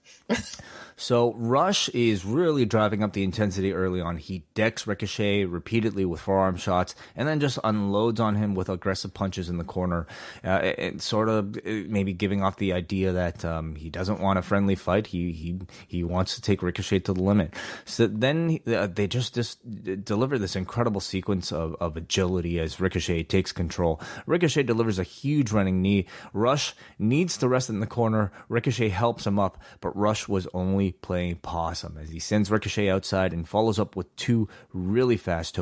So Rush is really driving up the intensity early on. He decks Ricochet repeatedly with forearm shots, and then just unloads on him with aggressive punches in the corner, uh, and sort of maybe giving off the idea that um, he doesn't want a friendly fight. He he he wants to take Ricochet to the limit. So then uh, they just just deliver this incredible sequence of, of agility as Ricochet takes control. Ricochet delivers a huge running knee. Rush needs to rest in the corner. Ricochet helps him up, but Rush was only playing possum as he sends Ricochet outside and follows up with two really fast tope suicides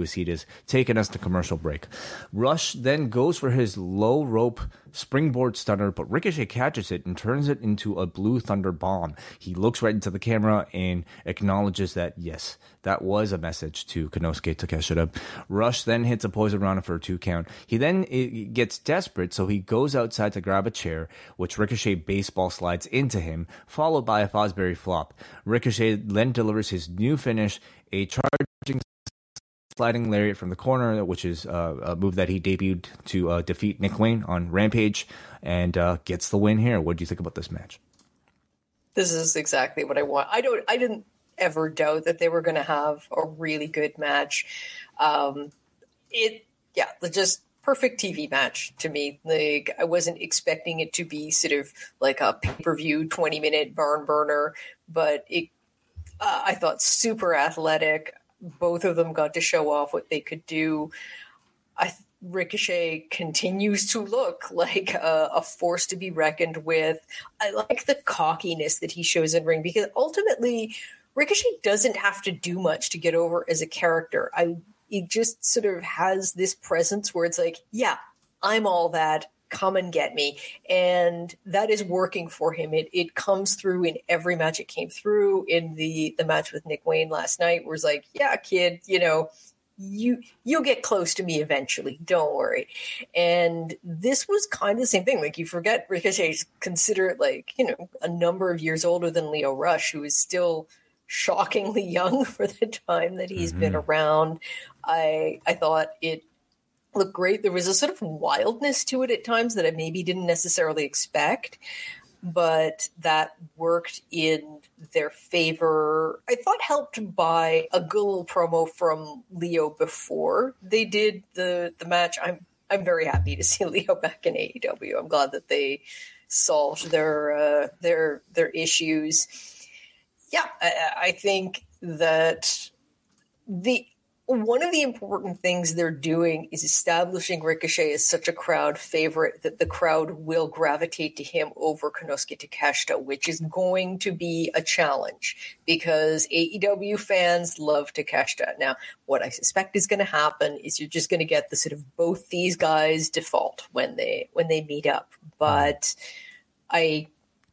Lucidas, taking us to commercial break. Rush then goes for his low rope springboard stunner, but Ricochet catches it and turns it into a Blue Thunder bomb. He looks right into the camera and acknowledges that, yes, that was a message to Konosuke Takeshita. Rush then hits a poison rana for a two count. He then it gets desperate, so he goes outside to grab a chair, which Ricochet baseball slides into him, followed by a Fosbury flop. Ricochet then delivers his new finish, a charging sliding lariat from the corner, which is uh, a move that he debuted to uh, defeat Nick Wayne on Rampage, and uh, gets the win here. What do you think about this match? This is exactly what I want. I don't. I didn't ever doubt that they were going to have a really good match. Um, it, yeah, just perfect T V match to me. Like, I wasn't expecting it to be sort of like a pay-per-view twenty minute barn burner, but it. Uh, I thought super athletic. Both of them got to show off what they could do. I, Ricochet continues to look like a, a force to be reckoned with. I like the cockiness that he shows in ring, because ultimately Ricochet doesn't have to do much to get over as a character. I he just sort of has this presence where it's like, yeah, I'm all that. Come and get me. And that is working for him. It it comes through in every match. It came through in the, the match with Nick Wayne last night, where it's like, yeah, kid, you know, you, you'll get close to me eventually. Don't worry. And this was kind of the same thing. Like, you forget Ricochet's considered, like, you know, a number of years older than Lio Rush, who is still shockingly young for the time that he's mm-hmm. been around. I I thought it looked great. There was a sort of wildness to it at times that I maybe didn't necessarily expect, but that worked in their favor. I thought helped by a good little promo from Lio before they did the, the match. I'm I'm very happy to see Lio back in A E W. I'm glad that they solved their uh, their their issues. Yeah, I, I think that the one of the important things they're doing is establishing Ricochet as such a crowd favorite that the crowd will gravitate to him over Konosuke Takeshita, which is going to be a challenge because A E W fans love Takeshita. Now, what I suspect is going to happen is you're just going to get the sort of both these guys default when they when they meet up. But I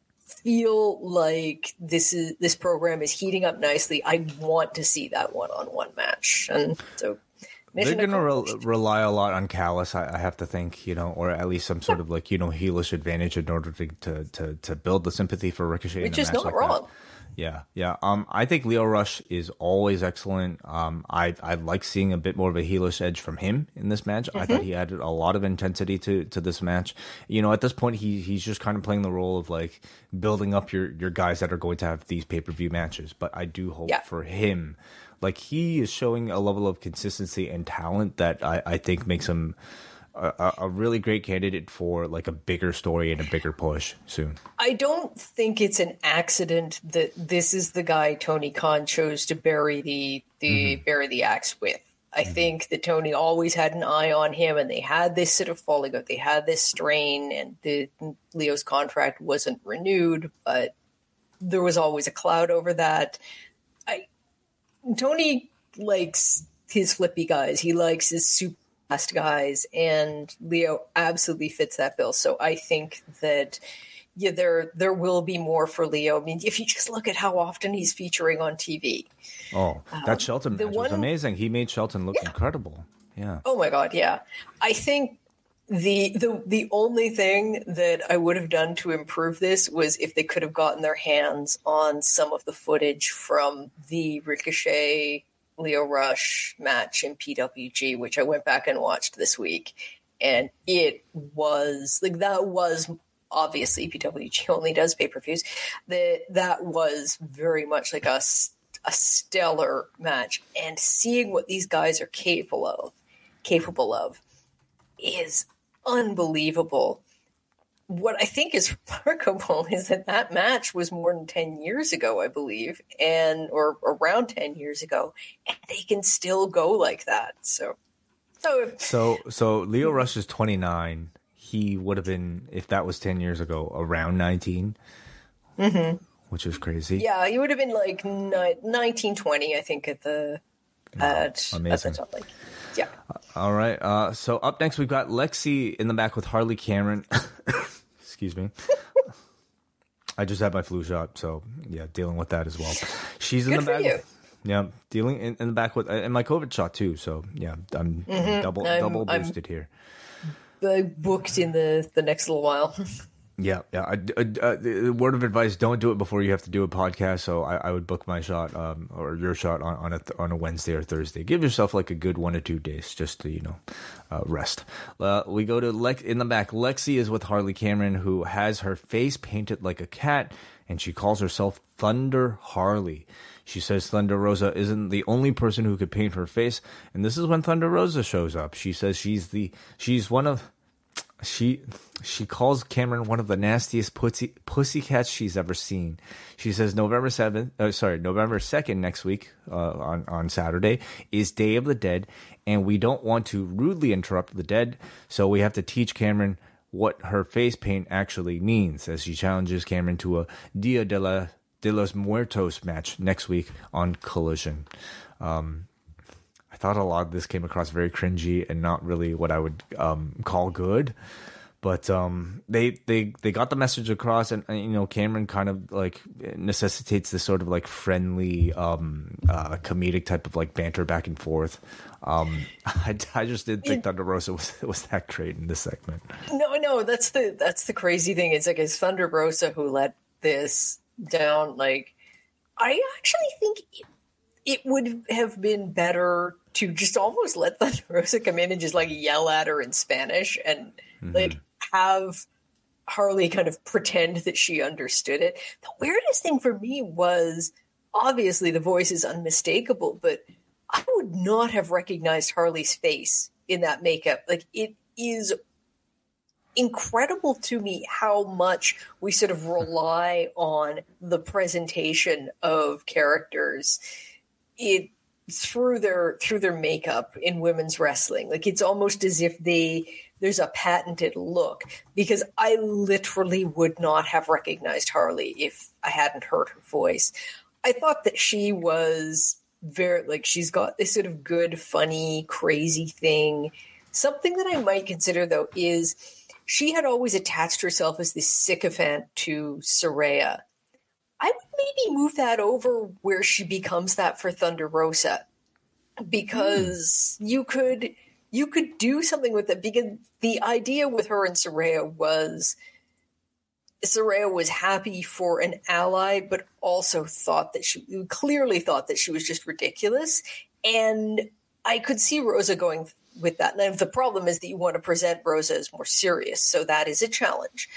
feel like this is this program is heating up nicely. I want to see that one-on-one match, and so they're going to re- rely a lot on Callis. I, I have to think, you know, or at least some sort of like you know heelish advantage in order to to to, to build the sympathy for Ricochet, which in a is match not like wrong. That. Yeah, yeah. Um, I think Lio Rush is always excellent. Um, I I like seeing a bit more of a heelish edge from him in this match. Mm-hmm. I thought he added a lot of intensity to, to this match. You know, at this point, he he's just kind of playing the role of like building up your, your guys that are going to have these pay per view matches. But I do hope yeah. for him, like he is showing a level of consistency and talent that I, I think makes him A, a really great candidate for like a bigger story and a bigger push soon. I don't think it's an accident that this is the guy Tony Khan chose to bury the the mm-hmm. bury the axe with. I mm-hmm. think that Tony always had an eye on him, and they had this sort of falling out. They had this strain, and the Leo's contract wasn't renewed, but there was always a cloud over that. I Tony likes his flippy guys. He likes his super fast guys, and Lio absolutely fits that bill. So I think that yeah, there there will be more for Lio. I mean, if you just look at how often he's featuring on T V. Oh, that um, Shelton match one, was amazing. He made Shelton look yeah. incredible. Yeah. Oh my God, yeah. I think the the the only thing that I would have done to improve this was if they could have gotten their hands on some of the footage from the Ricochet Lio Rush match in P W G, which I went back and watched this week, and it was like that was obviously P W G only does pay-per-views. That that was very much like a a stellar match, and seeing what these guys are capable of, capable of, is unbelievable. What I think is remarkable is that that match was more than ten years ago, I believe, and or around ten years ago, and they can still go like that. So, so, so, so Lio Rush is twenty-nine. He would have been, if that was ten years ago, around nineteen, mm-hmm. which is crazy. Yeah, he would have been like nineteen, twenty, I think, at the wow, at, amazing. at the top, like. Yeah. All right. Uh, so up next, we've got Lexi in the back with Harley Cameron. Excuse me. I just had my flu shot, so yeah, dealing with that as well. She's in Good the for back. you. Yeah, dealing in, in the back with and my COVID shot too. So yeah, I'm Mm-hmm. double I'm- double I'm- boosted here. Uh, booked in the, the next little while. Yeah, yeah. I, I, uh, the word of advice: don't do it before you have to do a podcast. So I, I would book my shot um, or your shot on, on a th- on a Wednesday or Thursday. Give yourself like a good one to two days just to you know uh, rest. Uh, we go to Lex in the back. Lexi is with Harley Cameron, who has her face painted like a cat, and she calls herself Thunder Harley. She says Thunder Rosa isn't the only person who could paint her face, and this is when Thunder Rosa shows up. She says she's the she's one of she she calls Cameron one of the nastiest pussy pussycats she's ever seen. She says November seventh, uh, sorry, November second next week uh, on on Saturday is Day of the Dead, and we don't want to rudely interrupt the dead, so we have to teach Cameron what her face paint actually means as she challenges Cameron to a Dia de la de los Muertos match next week on Collision. Um, I thought a lot of this came across very cringy and not really what I would um, call good. But um, they, they they got the message across, and, and you know Cameron kind of like necessitates this sort of like friendly, um, uh, comedic type of like banter back and forth. Um, I, I just didn't think Thunder Rosa was was that great in this segment. No, no, that's the that's the crazy thing. It's like it's Thunder Rosa who let this down. Like, I actually think it, it would have been better to just almost let Thunder Rosa come in and just like yell at her in Spanish and mm-hmm. like have Harley kind of pretend that she understood it. The weirdest thing for me was obviously the voice is unmistakable, but I would not have recognized Harley's face in that makeup. Like, it is incredible to me how much we sort of rely on the presentation of characters it through their through their makeup in women's wrestling. Like, it's almost as if they there's a patented look, because I literally would not have recognized Harley if I hadn't heard her voice. I thought that she was very, like, she's got this sort of good, funny, crazy thing. Something that I might consider, though, is she had always attached herself as this sycophant to Saraya. I would maybe move that over where she becomes that for Thunder Rosa, because mm. you could you could do something with it, because the idea with her and Saraya was Saraya was happy for an ally, but also thought that she clearly thought that she was just ridiculous. And I could see Rosa going with that. Now, the problem is that you want to present Rosa as more serious, so that is a challenge.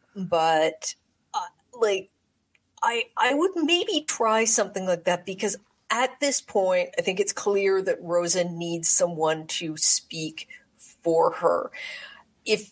But uh, like, I I would maybe try something like that, because at this point, I think it's clear that Rosa needs someone to speak for her. If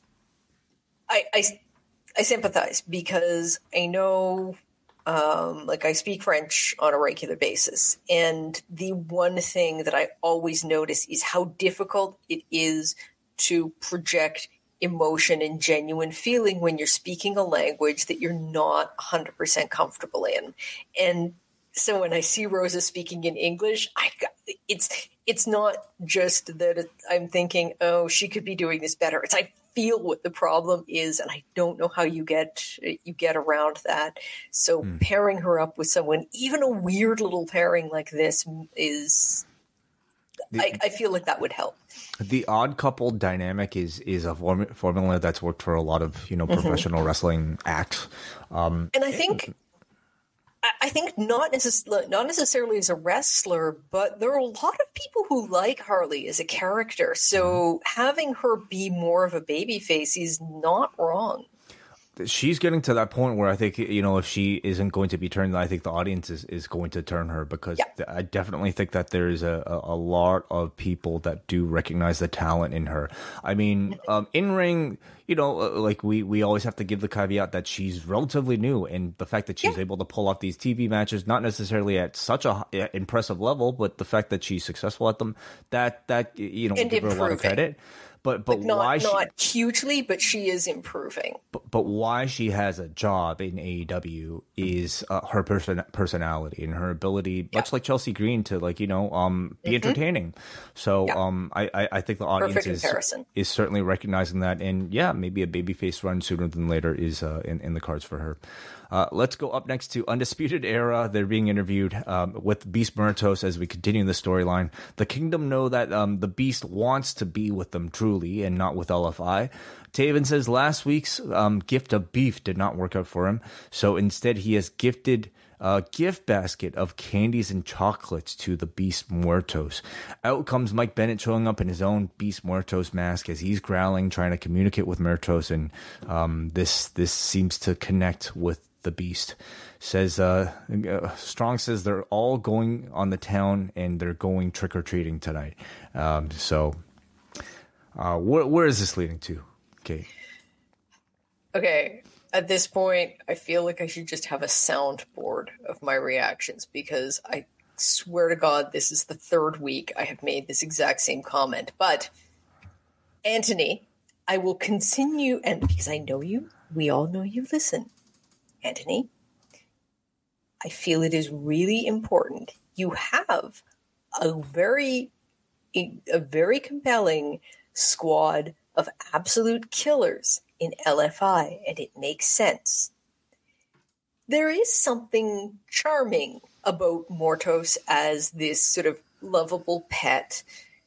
I, I, I sympathize, because I know, um, like, I speak French on a regular basis, and the one thing that I always notice is how difficult it is to project emotion and genuine feeling when you're speaking a language that you're not one hundred percent comfortable in. And so when I see Rosa speaking in English, I it's it's not just that it, I'm thinking, oh, she could be doing this better. It's I feel what the problem is, and I don't know how you get you get around that. So mm. pairing her up with someone, even a weird little pairing like this, is the, I, I feel like that would help. The odd couple dynamic is is a form, formula that's worked for a lot of you know professional mm-hmm. wrestling acts, um, and I think. It, I think not, necess- not necessarily as a wrestler, but there are a lot of people who like Harley as a character. So having her be more of a babyface is not wrong. She's getting to that point where I think, you know, if she isn't going to be turned, I think the audience is, is going to turn her, because yeah. I definitely think that there is a, a, a lot of people that do recognize the talent in her. I mean, um, in ring, you know, like we, we always have to give the caveat that she's relatively new, and the fact that she's yeah. able to pull off these T V matches, not necessarily at such a impressive level, but the fact that she's successful at them, that, that you know, and give her a lot of credit. But but like not, why she, not hugely, but she is improving. But but why she has a job in A E W is uh, her person personality and her ability, yeah. much like Chelsea Green, to like you know um be mm-hmm. entertaining. So yeah. um I, I I think the audience is is certainly recognizing that, and yeah, maybe a babyface run sooner than later is uh, in in the cards for her. Uh, let's go up next to Undisputed Era. They're being interviewed um, with Beast Muertos as we continue the storyline. The Kingdom know that um, the Beast wants to be with them truly and not with L F I. Taven says last week's um, gift of beef did not work out for him, so instead he has gifted a gift basket of candies and chocolates to the Beast Muertos. Out comes Mike Bennett showing up in his own Beast Muertos mask as he's growling, trying to communicate with Muertos, and um, this this seems to connect with the Beast. Says uh, uh Strong says they're all going on the town and they're going trick-or-treating tonight. Um, so uh, wh- where is this leading to, Kate? Okay, at this point, I feel like I should just have a soundboard of my reactions, because I swear to God, this is the third week I have made this exact same comment. But, Anthony, I will continue, and because I know you, we all know you listen. Anthony, I feel it is really important. You have a very, a very compelling squad of absolute killers in L F I, and it makes sense. There is something charming about Muertos as this sort of lovable pet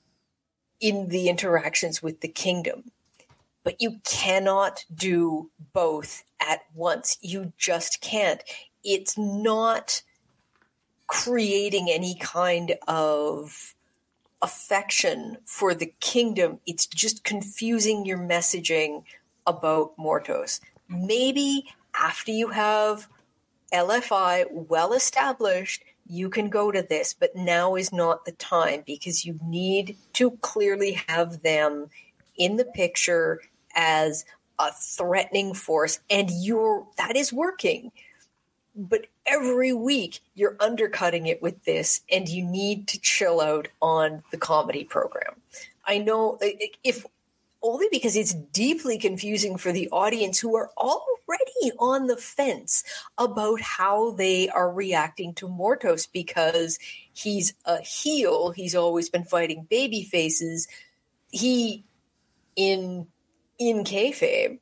in the interactions with the Kingdom. But you cannot do both at once. You just can't. It's not creating any kind of affection for the Kingdom. It's just confusing your messaging about Muertos. Maybe after you have L F I well established, you can go to this, but now is not the time, because you need to clearly have them in the picture as a threatening force, and you're that is working. But every week you're undercutting it with this, and you need to chill out on the comedy program. I know, if only because it's deeply confusing for the audience, who are already on the fence about how they are reacting to Muertos, because he's a heel. He's always been fighting baby faces. He, in in kayfabe,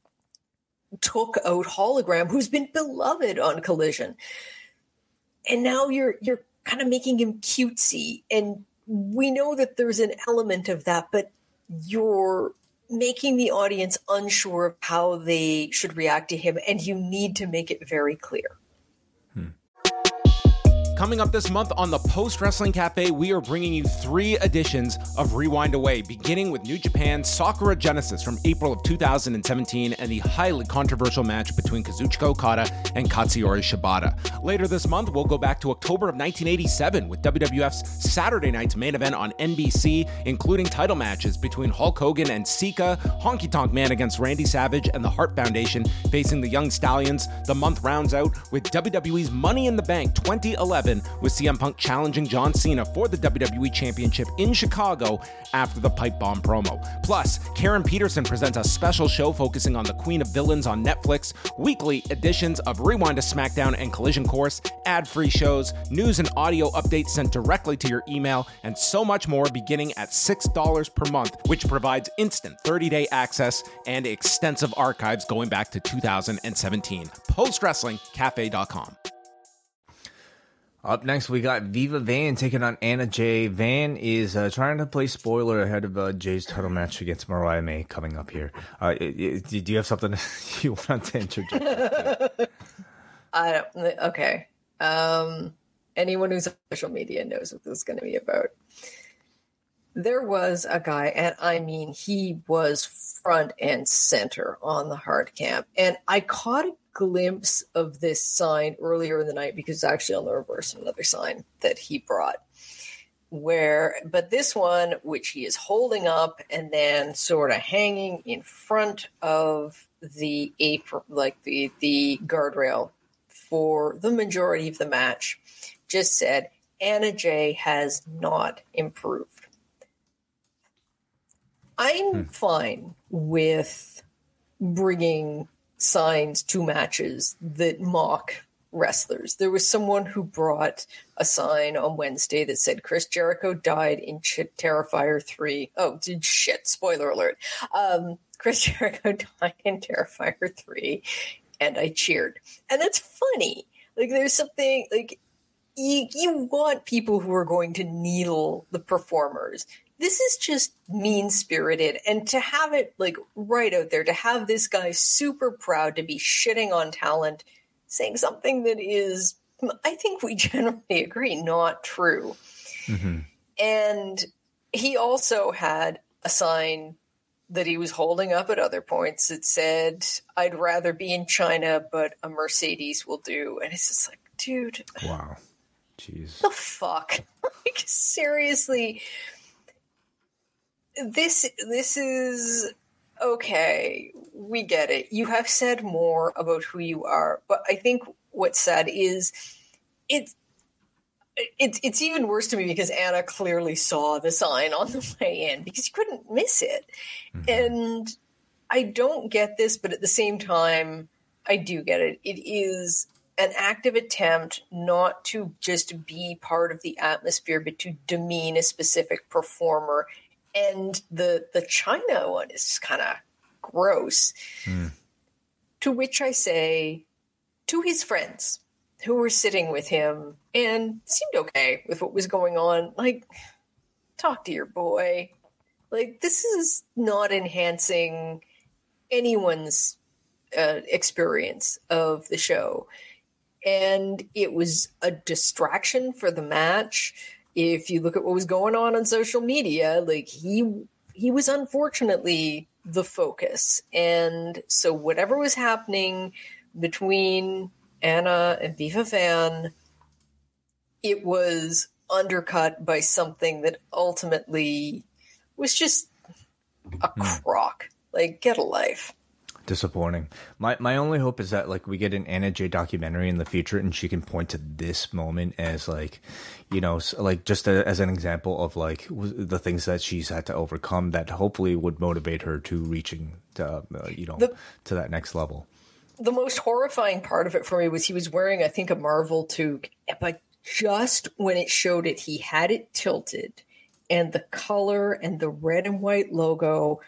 took out Hologram, who's been beloved on Collision. And now you're you're kind of making him cutesy. And we know that there's an element of that, but you're making the audience unsure of how they should react to him, and you need to make it very clear. Coming up this month on the Post Wrestling Cafe, we are bringing you three editions of Rewind Away, beginning with New Japan's Sakura Genesis from April of two thousand seventeen and the highly controversial match between Kazuchika Okada and Katsuyori Shibata. Later this month, we'll go back to October of nineteen eighty-seven with W W F's Saturday night's main event on N B C, including title matches between Hulk Hogan and Sika, Honky Tonk Man against Randy Savage, and the Hart Foundation facing the Young Stallions. The month rounds out with W W E's Money in the Bank twenty eleven, with C M Punk challenging John Cena for the W W E Championship in Chicago after the pipe bomb promo. Plus, Karen Peterson presents a special show focusing on the Queen of Villains on Netflix, weekly editions of Rewind to SmackDown and Collision Course, ad-free shows, news and audio updates sent directly to your email, and so much more beginning at six dollars per month, which provides instant thirty-day access and extensive archives going back to two thousand seventeen. post wrestling cafe dot com. Up next, we got Viva Van taking on Anna Jay. Van is uh, trying to play spoiler ahead of uh, Jay's title match against Mariah May coming up here. Uh, it, it, do you have something you want to interject? I don't. Okay. Um, anyone who's on social media knows what this is going to be about. There was a guy, and I mean, he was front and center on the Hard Camp, and I caught a glimpse of this sign earlier in the night, because it's actually on the reverse of another sign that he brought, where, but this one, which he is holding up and then sort of hanging in front of the apron, like the, the guardrail for the majority of the match, just said, Anna Jay has not improved. I'm hmm. fine with bringing signs to matches that mock wrestlers. There was someone who brought a sign on Wednesday that said Chris Jericho died in Ch- Terrifier three. Oh, shit, spoiler alert. Um, Chris Jericho died in Terrifier three, and I cheered. And that's funny. Like, there's something, like, you, you want people who are going to needle the performers. This is just mean-spirited. And to have it, like, right out there, to have this guy super proud to be shitting on talent, saying something that is, I think we generally agree, not true. Mm-hmm. And he also had a sign that he was holding up at other points that said, I'd rather be in China, but a Mercedes will do. And it's just like, dude. Wow. Jeez. The fuck? Like, seriously. This, this is... Okay, we get it. You have said more about who you are, but I think what's sad is it's it's it's even worse to me because Anna clearly saw the sign on the way in because you couldn't miss it. Mm-hmm. And I don't get this, but at the same time, I do get it. It is an active attempt not to just be part of the atmosphere, but to demean a specific performer. And the the China one is kind of gross. Mm. To which I say, to his friends who were sitting with him and seemed okay with what was going on, like, talk to your boy. Like, this is not enhancing anyone's uh, experience of the show. And it was a distraction for the match. If you look at what was going on on social media, like he he was unfortunately the focus. And so whatever was happening between Anna and Viva Van, it was undercut by something that ultimately was just a mm. crock. Like, get a life. Disappointing. My my only hope is that, like, we get an Anna Jay documentary in the future and she can point to this moment as, like, you know, like, just a, as an example of, like, the things that she's had to overcome that hopefully would motivate her to reaching, to, uh, you know, the, to that next level. The most horrifying part of it for me was he was wearing, I think, a Marvel toque, but just when it showed it, he had it tilted, and the color and the red and white logo,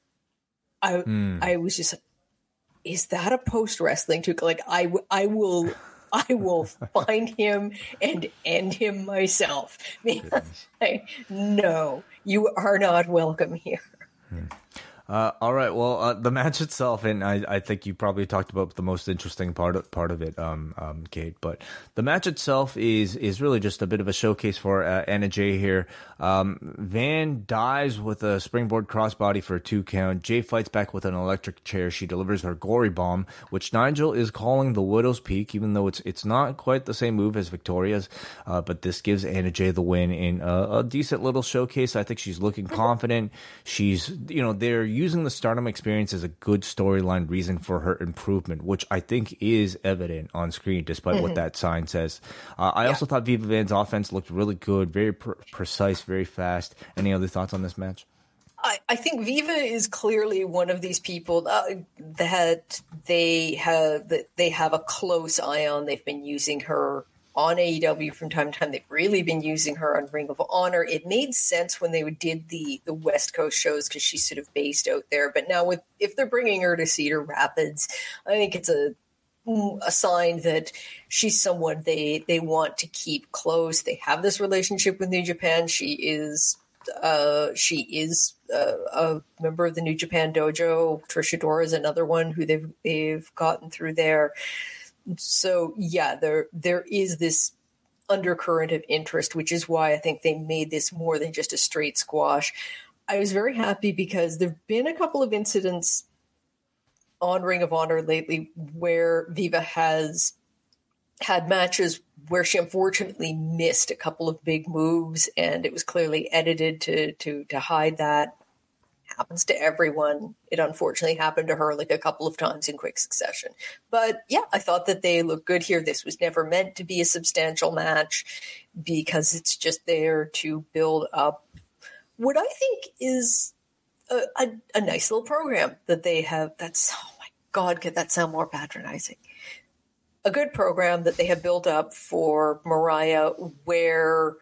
I mm. I was just like, is that a post-wrestling toque? Like, I, w- I will I will find him and end him myself. Like, no, you are not welcome here. Hmm. Uh, all right. Well, uh, the match itself, and I, I think you probably talked about the most interesting part of, part of it, um, um, Kate. But the match itself is is really just a bit of a showcase for uh, Anna Jay here. Um, Van dives with a springboard crossbody for a two count. Jay fights back with an electric chair. She delivers her gory bomb, which Nigel is calling the Widow's Peak, even though it's it's not quite the same move as Victoria's. Uh, but this gives Anna Jay the win in a, a decent little showcase. I think she's looking confident. She's, you know, they're using the Stardom experience as a good storyline reason for her improvement, which I think is evident on screen, despite mm-hmm. what that sign says. Uh, I yeah. also thought Viva Van's offense looked really good, very pr- precise, very fast. Any other thoughts on this match? I, I think Viva is clearly one of these people uh, that they have that they have a close eye on. They've been using her on A E W from time to time. They've really been using her on Ring of Honor. It made sense when they did the, the West Coast shows because she's sort of based out there. But now with if they're bringing her to Cedar Rapids, I think it's a a sign that she's someone they, they want to keep close. They have this relationship with New Japan. She is uh, she is uh, a member of the New Japan Dojo. Trish Adora is another one who they've they've gotten through there. So, yeah, there there is this undercurrent of interest, which is why I think they made this more than just a straight squash. I was very happy because there have been a couple of incidents on Ring of Honor lately where Viva has had matches where she unfortunately missed a couple of big moves, and it was clearly edited to to to hide that. Happens to everyone. It unfortunately happened to her like a couple of times in quick succession. But yeah, I thought that they looked good here. This was never meant to be a substantial match because it's just there to build up what I think is a, a, a nice little program that they have. That's, oh my God, could that sound more patronizing? A good program that they have built up for Mariah where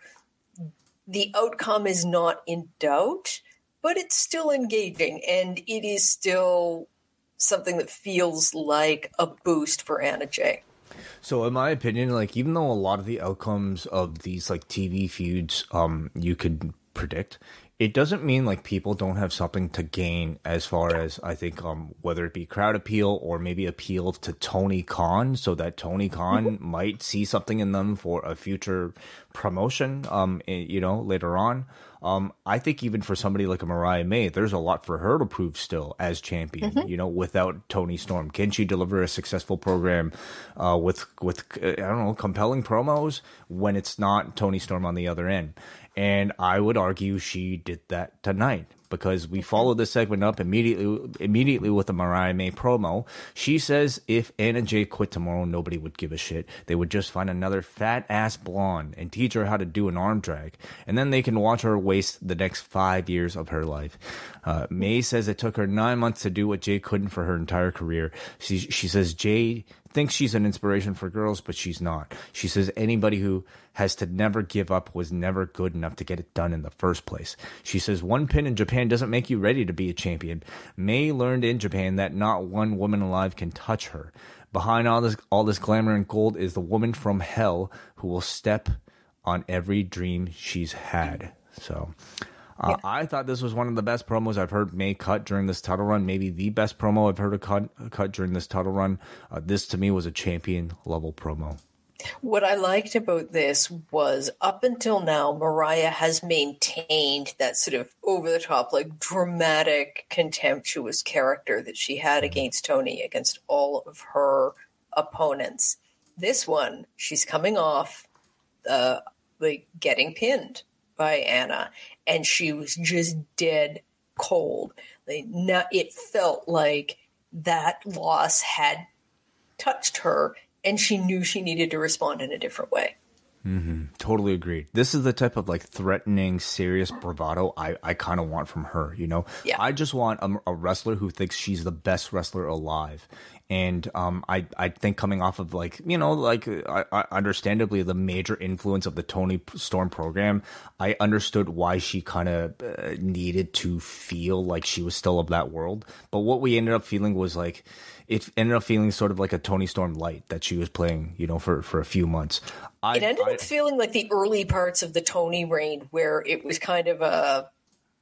the outcome is not in doubt, but it's still engaging and it is still something that feels like a boost for Anna Jay. So in my opinion, like, even though a lot of the outcomes of these like T V feuds um you could predict, it doesn't mean like people don't have something to gain as far as, I think, um, whether it be crowd appeal or maybe appeal to Tony Khan, so that Tony Khan mm-hmm. might see something in them for a future promotion, um, you know, later on. Um, I think even for somebody like a Mariah May, there's a lot for her to prove still as champion, mm-hmm. you know, without Toni Storm. Can she deliver a successful program uh, with, with I don't know, compelling promos when it's not Toni Storm on the other end? And I would argue she did that tonight, because we followed this segment up immediately immediately with the Mariah May promo. She says if Anna Jay quit tomorrow, nobody would give a shit. They would just find another fat-ass blonde and teach her how to do an arm drag. And then they can watch her waste the next five years of her life. Uh, May says it took her nine months to do what Jay couldn't for her entire career. She, she says Jay thinks she's an inspiration for girls, but she's not. She says anybody who has to never give up was never good enough to get it done in the first place. She says one pin in Japan doesn't make you ready to be a champion. May learned in Japan that not one woman alive can touch her. Behind all this all this glamour and gold is the woman from hell who will step on every dream she's had. So Uh, yeah. I thought this was one of the best promos I've heard May cut during this title run. Maybe the best promo I've heard her cut, cut during this title run. Uh, this, to me, was a champion-level promo. What I liked about this was, up until now, Mariah has maintained that sort of over-the-top, like, dramatic, contemptuous character that she had against Tony, against all of her opponents. This one, she's coming off, uh, like, getting pinned by Anna, and she was just dead cold. Like, not, it felt like that loss had touched her, and she knew she needed to respond in a different way. Mm-hmm. Totally agreed. This is the type of like threatening, serious bravado I, I kind of want from her, you know? Yeah. I just want a, a wrestler who thinks she's the best wrestler alive. And um, I I think coming off of like, you know, like I, I understandably the major influence of the Toni Storm program, I understood why she kind of uh, needed to feel like she was still of that world. But what we ended up feeling was like, it ended up feeling sort of like a Toni Storm light that she was playing, you know, for, for a few months. I, it ended I, up feeling like the early parts of the Toni reign, where it was kind of a,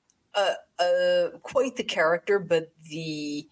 a, a quite the character, but the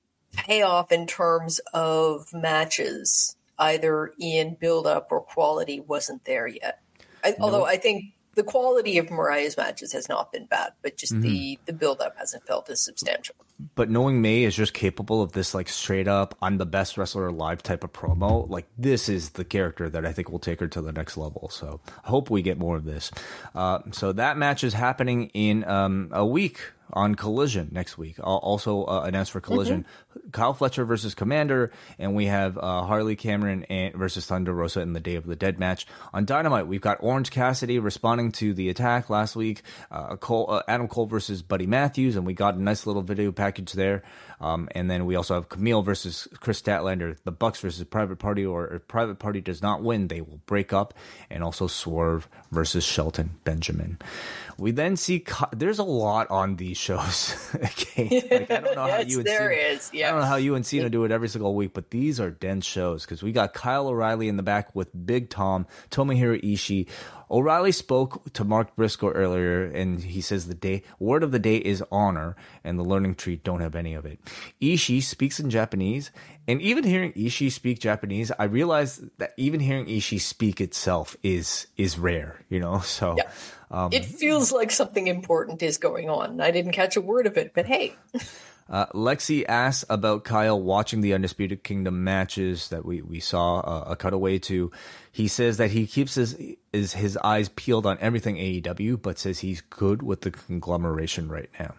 payoff in terms of matches, either in build-up or quality, wasn't there yet. I, no. Although I think the quality of Mariah's matches has not been bad, but just mm-hmm. the, the build-up hasn't felt as substantial. But knowing May is just capable of this like straight up, I'm the best wrestler alive type of promo, like this is the character that I think will take her to the next level. So I hope we get more of this. Uh, so that match is happening in um, a week on Collision next week. I'll also uh, announced for Collision, mm-hmm. Kyle Fletcher versus Commander, and we have uh, Harley Cameron and, versus Thunder Rosa in the Day of the Dead match. On Dynamite, we've got Orange Cassidy responding to the attack last week, uh, Cole, uh, Adam Cole versus Buddy Matthews, and we got a nice little video package there. Um, and then we also have Camille versus Chris Statlander, the Bucks versus Private Party, or if Private Party does not win, they will break up, and also Swerve versus Shelton Benjamin. We then see, there's a lot on these shows. Okay, like, I don't know yes, how you and there Cena, is. Yeah. I don't know how you and Cena do it every single week, but these are dense shows because we got Kyle O'Reilly in the back with Big Tom, Tomohiro Ishii. O'Reilly spoke to Mark Briscoe earlier, and he says the day word of the day is honor, and the learning tree don't have any of it. Ishii speaks in Japanese, and even hearing Ishii speak Japanese, I realized that even hearing Ishii speak itself is is rare, you know. So yeah. um, it feels like something important is going on. I didn't catch a word of it, but hey. Uh, Lexi asks about Kyle watching the Undisputed Kingdom matches that we, we saw uh, a cutaway to. He says that he keeps his, his his eyes peeled on everything A E W, but says he's good with the conglomeration right now.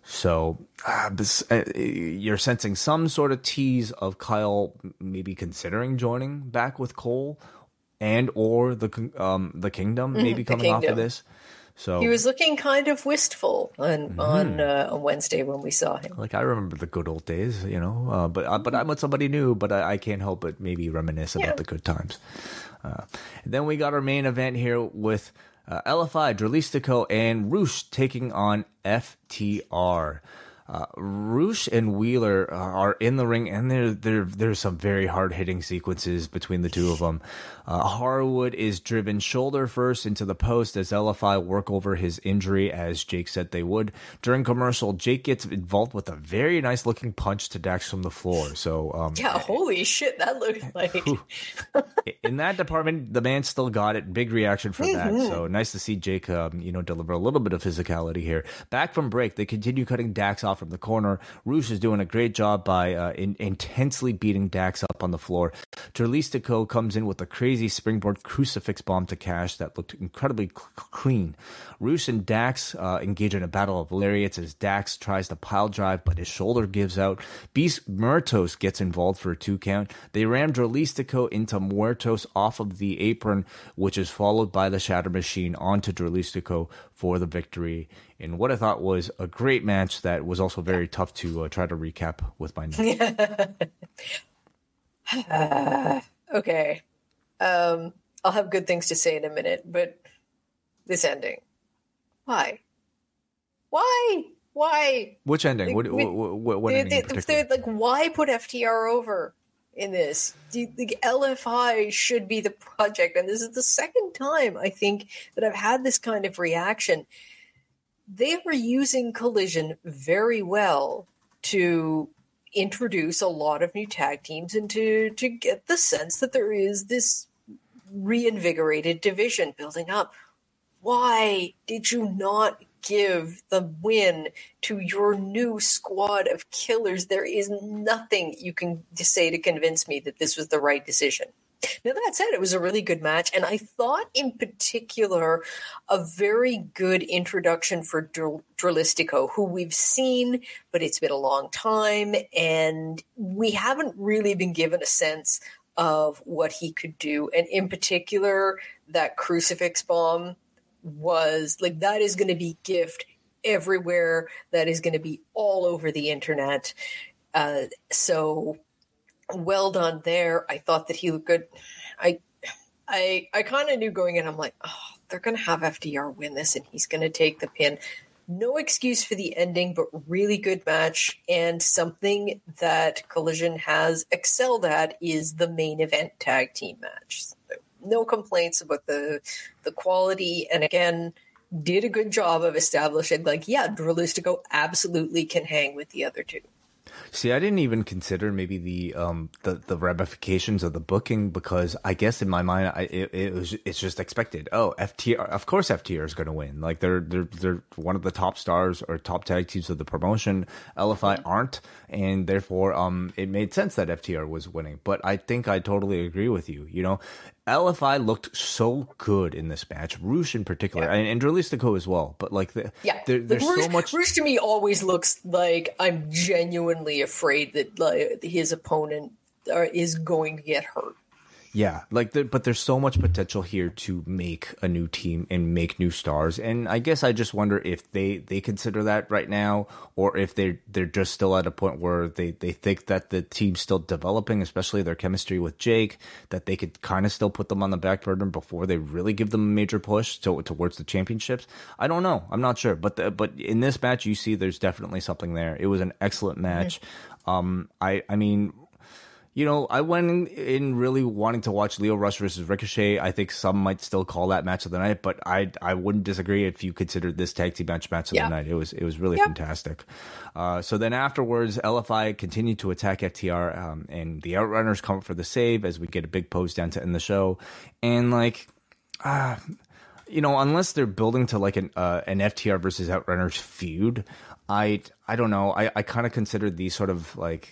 So uh, this, uh, you're sensing some sort of tease of Kyle maybe considering joining back with Cole and or the um, the Kingdom, maybe mm-hmm, coming off of this. So he was looking kind of wistful on mm-hmm. on, uh, on Wednesday when we saw him. Like, I remember the good old days, you know. Uh, but uh, but I'm with somebody new, but I, I can't help but maybe reminisce Yeah. about the good times. Uh, then we got our main event here with uh, L F I, Dralistico, and Rush taking on F T R. Uh, Rush and Wheeler uh, are in the ring, and there, there, there's some very hard-hitting sequences between the two of them. Uh, Harwood is driven shoulder first into the post as L F I work over his injury, as Jake said they would. During commercial, Jake gets involved with a very nice-looking punch to Dax from the floor. So, um, yeah, holy shit, that looked like... in that department, the man still got it. Big reaction for mm-hmm. that. So nice to see Jake, um, you know, deliver a little bit of physicality here. Back from break, they continue cutting Dax off from the corner. Rush is doing a great job by uh, in, intensely beating Dax up on the floor. Dralistico comes in with a crazy springboard crucifix bomb to Cash that looked incredibly cl- clean. Rush and Dax uh, engage in a battle of lariats as Dax tries to pile drive, but his shoulder gives out. Beast Muertos gets involved for a two count. They ram Dralistico into Muertos off of the apron, which is followed by the Shatter Machine onto Dralistico for the victory in what I thought was a great match that was also very tough to uh, try to recap with my notes. uh, okay. Um, I'll have good things to say in a minute, but this ending. Why? Why? Why? Which ending? Like, what, we, what, what, what they, ending in they, particular? Like, why put F T R over in this? The, the L F I should be the project, and this is the second time, I think, that I've had this kind of reaction. They were using Collision very well to introduce a lot of new tag teams and to, to get the sense that there is this reinvigorated division building up. Why did you not give the win to your new squad of killers? There is nothing you can say to convince me that this was the right decision. Now, that said, it was a really good match, and I thought in particular a very good introduction for Dr- Dralistico, who we've seen, but it's been a long time, and we haven't really been given a sense of what he could do. And in particular, that crucifix bomb was like, that is going to be gift everywhere. That is going to be all over the internet. Uh, so well done there. I thought that he looked good. I, I, I kind of knew going in, I'm like, oh, they're going to have F D R win this and he's going to take the pin. No excuse for the ending, but really good match. And something that Collision has excelled at is the main event tag team match. No complaints about the the quality. And again, did a good job of establishing, like, yeah, Dralistico absolutely can hang with the other two. See, I didn't even consider maybe the um the, the ramifications of the booking, because I guess in my mind I, it, it was it's just expected. Oh, F T R, of course F T R is going to win. Like they're they're they're one of the top stars or top tag teams of the promotion. L F I aren't, and therefore um it made sense that F T R was winning. But I think I totally agree with you. You know, L F I looked so good in this match, Rush in particular, yeah. and, and Dralistico as well. But like, the, yeah, there, there's like, Rush, so much. Rush to me always looks like I'm genuinely afraid that like, his opponent uh, is going to get hurt. Yeah, like, the, but there's so much potential here to make a new team and make new stars, and I guess I just wonder if they, they consider that right now, or if they're they're just still at a point where they, they think that the team's still developing, especially their chemistry with Jake, that they could kind of still put them on the back burner before they really give them a major push to, towards the championships. I don't know, I'm not sure, but the, but in this match, you see, there's definitely something there. It was an excellent match. Mm-hmm. Um, I I mean. You know, I went in really wanting to watch Lio Rush versus Ricochet. I think some might still call that match of the night, but I I wouldn't disagree if you considered this tag team match match of yeah. the night. It was it was really yep. fantastic. Uh, so then afterwards, L F I continued to attack F T R, um, and the Outrunners come for the save as we get a big pose down to end the show. And like, uh, you know, unless they're building to like an uh, an F T R versus Outrunners feud, I I don't know. I, I kind of considered these sort of like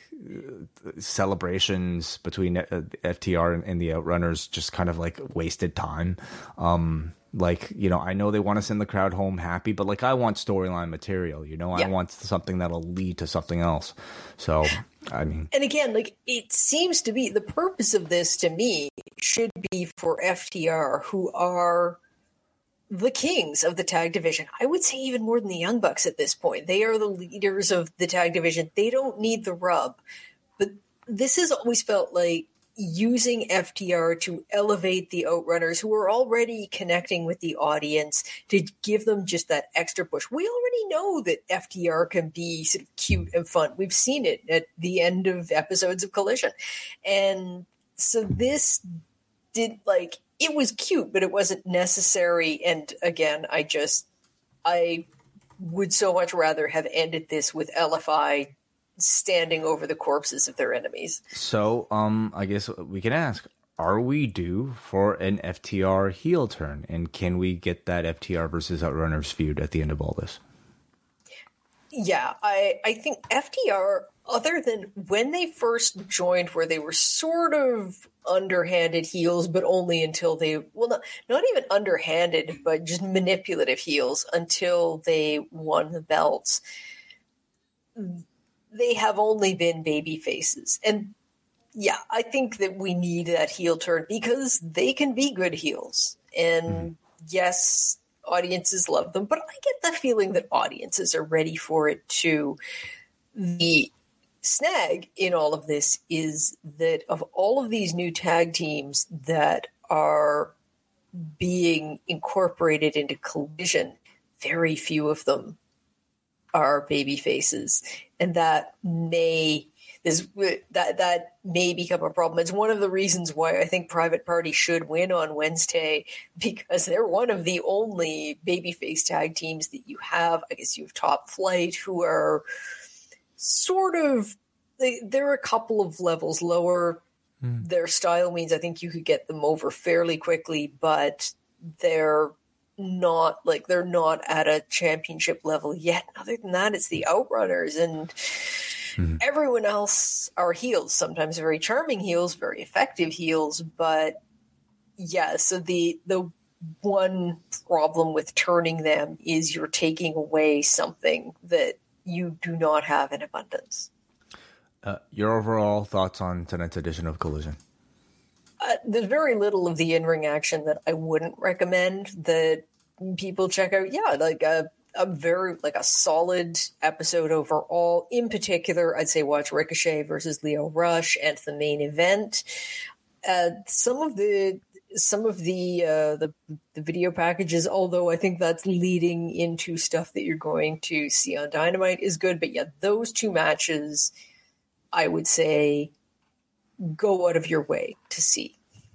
celebrations between F T R and, and the Outrunners just kind of like wasted time. Um, like, you know, I know they want to send the crowd home happy, but like I want storyline material, you know, yeah. I want something that'll lead to something else. So, I mean. And again, like it seems to be the purpose of this to me should be for F T R, who are the kings of the tag division. I would say even more than the Young Bucks at this point. They are the leaders of the tag division. They don't need the rub. But this has always felt like using F T R to elevate the Outrunners, who are already connecting with the audience, to give them just that extra push. We already know that F T R can be sort of cute and fun. We've seen it at the end of episodes of Collision. And so this did, like, it was cute, but it wasn't necessary. And again, I just, I would so much rather have ended this with L F I standing over the corpses of their enemies. So, um, I guess we can ask, are we due for an F T R heel turn? And can we get that F T R versus Outrunners feud at the end of all this? Yeah, I, I think F T R, other than when they first joined, where they were sort of underhanded heels, but only until they, well, not, not even underhanded, but just manipulative heels until they won the belts. They have only been baby faces. And yeah, I think that we need that heel turn because they can be good heels. And mm. yes, audiences love them, but I get the feeling that audiences are ready for it too. The snag in all of this is that of all of these new tag teams that are being incorporated into Collision, very few of them are baby faces, and that may this that that may become a problem. It's one of the reasons why I think Private Party should win on Wednesday, because they're one of the only babyface tag teams that you have. I guess you have Top Flight, who are sort of they, they're a couple of levels lower. Mm. Their style means I think you could get them over fairly quickly, but they're not like they're not at a championship level yet. Other than that, it's the Outrunners, and mm-hmm. everyone else are heels, sometimes very charming heels, very effective heels. But yeah, so the the one problem with turning them is you're taking away something that you do not have in abundance. Uh, your overall thoughts on tonight's edition of Collision? Uh, there's very little of the in-ring action that I wouldn't recommend that people check out. Yeah, like a, a very, like a solid episode overall. In particular, I'd say watch Ricochet versus Lio Rush and the main event. Uh, some of the some of the, uh, the the video packages, although I think that's leading into stuff that you're going to see on Dynamite, is good. But yeah, those two matches, I would say, go out of your way to see.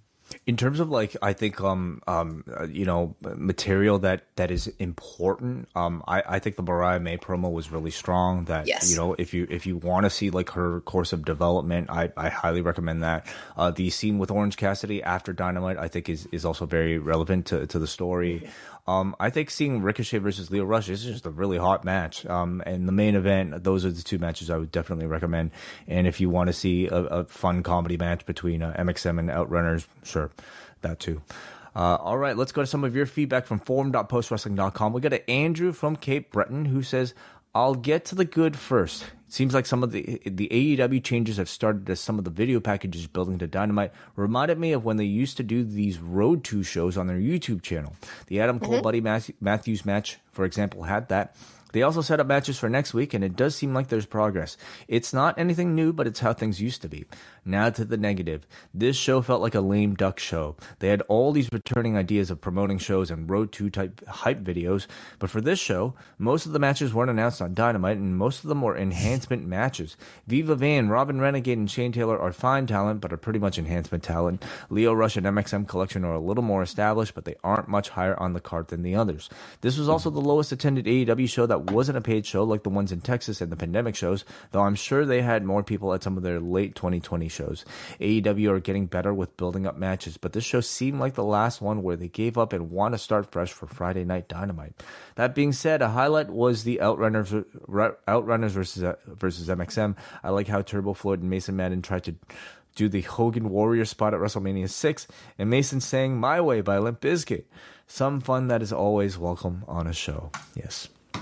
In terms of like, I think, um, um, uh, you know, material that, that is important. Um, I, I think the Mariah May promo was really strong. That, yes. you know, if you if you want to see like her course of development, I, I highly recommend that. Uh, the scene with Orange Cassidy after Dynamite, I think, is, is also very relevant to to the story. Mm-hmm. Um, I think seeing Ricochet versus Lio Rush is just a really hot match. Um, and the main event, those are the two matches I would definitely recommend. And if you want to see a, a fun comedy match between uh, M X M and Outrunners, sure, that too. Uh, all right, let's go to some of your feedback from forum dot post wrestling dot com. We got to Andrew from Cape Breton who says, I'll get to the good first. It seems like some of the the A E W changes have started as some of the video packages building to Dynamite reminded me of when they used to do these Road to shows on their YouTube channel. The Adam Cole mm-hmm. Buddy Matthews match, for example, had that. They also set up matches for next week, and it does seem like there's progress. It's not anything new, but it's how things used to be. Now to the negative. This show felt like a lame duck show. They had all these returning ideas of promoting shows and Road to type hype videos, but for this show, most of the matches weren't announced on Dynamite, and most of them were enhancement matches. Viva Van, Robin Renegade, and Shane Taylor are fine talent, but are pretty much enhancement talent. Lio Rush and M X M Collection are a little more established, but they aren't much higher on the card than the others. This was also the lowest attended A E W show that wasn't a paid show like the ones in Texas and the pandemic shows, though I'm sure they had more people at some of their late twenty twenty shows. A E W are getting better with building up matches, but this show seemed like the last one where they gave up and want to start fresh for Friday Night Dynamite. That being said, a highlight was the Outrunners Outrunners versus uh, versus M X M. I like how Turbo Floyd and Mason Madden tried to do the Hogan Warrior spot at WrestleMania six, and Mason sang My Way by Limp Bizkit. Some fun that is always welcome on a show. Yes. Yep.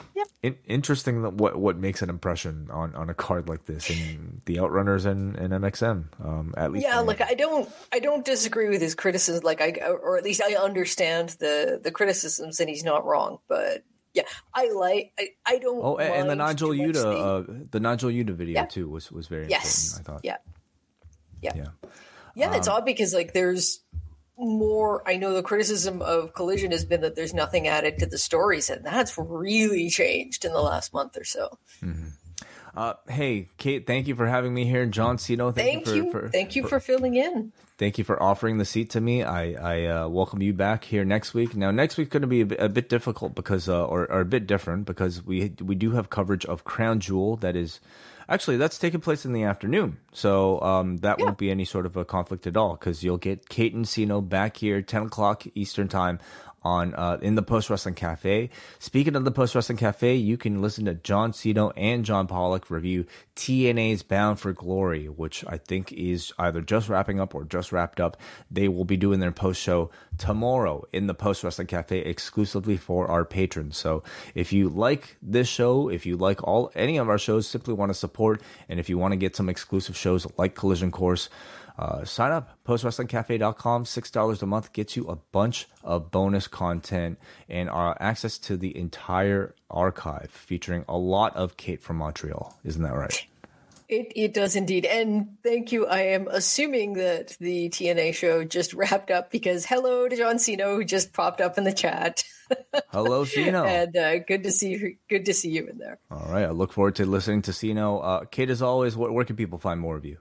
In- interesting that what what makes an impression on, on a card like this in the Outrunners and, and M X M. Um, at least yeah, like I don't I don't disagree with his criticism. Like I or at least I understand the the criticisms, and he's not wrong. But yeah, I like I, I don't. Oh, and, and the Nigel Yuta the, uh, the Nigel Yuta video yeah. too was was very yes. important. I thought. Yeah. Yeah. Yeah. Yeah, Um, it's odd because like there's more. I know the criticism of Collision has been that there's nothing added to the stories, and that's really changed in the last month or so. Mm-hmm. Uh, hey, Kate, thank you for having me here. John Cena, thank, thank you, you, for, for thank you for, for filling in. Thank you for offering the seat to me. I, I uh, welcome you back here next week. Now, next week's going to be a bit, a bit difficult because, uh, or, or a bit different because we we do have coverage of Crown Jewel that is. Actually, that's taking place in the afternoon, so um, that yeah. won't be any sort of a conflict at all because you'll get Kate and Sino back here ten o'clock Eastern time on uh, in the Post Wrestling Cafe. Speaking of the Post Wrestling Cafe, you can listen to John Cena and John Pollock review T N A's Bound for Glory, which I think is either just wrapping up or just wrapped up. They will be doing their post show tomorrow in the Post Wrestling Cafe exclusively for our patrons. So if you like this show, if you like all any of our shows, simply want to support, and if you want to get some exclusive shows like Collision Course, Uh, sign up, post wrestling cafe dot com. six dollars a month gets you a bunch of bonus content and uh, access to the entire archive featuring a lot of Kate from Montreal. Isn't that right? It it does indeed. And thank you. I am assuming that the T N A show just wrapped up because hello to John Cena, who just popped up in the chat. Hello, Cena. And uh, good to see you. Good to see you in there. All right. I look forward to listening to Cena. Uh, Kate, as always, where, where can people find more of you?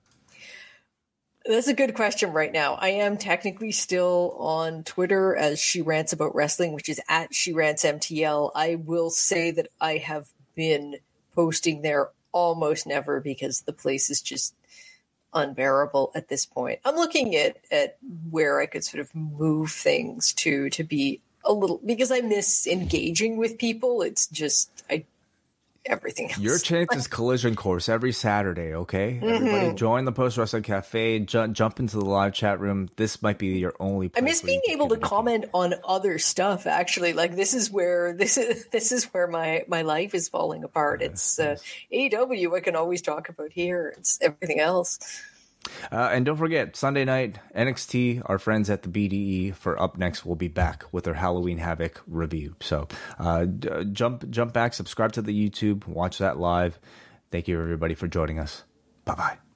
That's a good question right now. I am technically still on Twitter as She Rants About Wrestling, which is at She Rants M T L. I will say that I have been posting there almost never because the place is just unbearable at this point. I'm looking at, at where I could sort of move things to, to be a little, because I miss engaging with people. It's just, I everything else. Your chance is Collision Course every Saturday, okay? Mm-hmm. Everybody join the Post Wrestling Cafe, ju- jump into the live chat room. This might be your only place. I miss being able to comment on other stuff, actually. Like this is where this is this is where my, my life is falling apart. Yes, it's yes. Uh, A E W I can always talk about here. It's everything else. Uh, and don't forget, Sunday night, N X T, our friends at the B D E for Up Next will be back with their Halloween Havoc review. So uh, d- jump jump back, subscribe to the YouTube, watch that live. Thank you, everybody, for joining us. Bye-bye.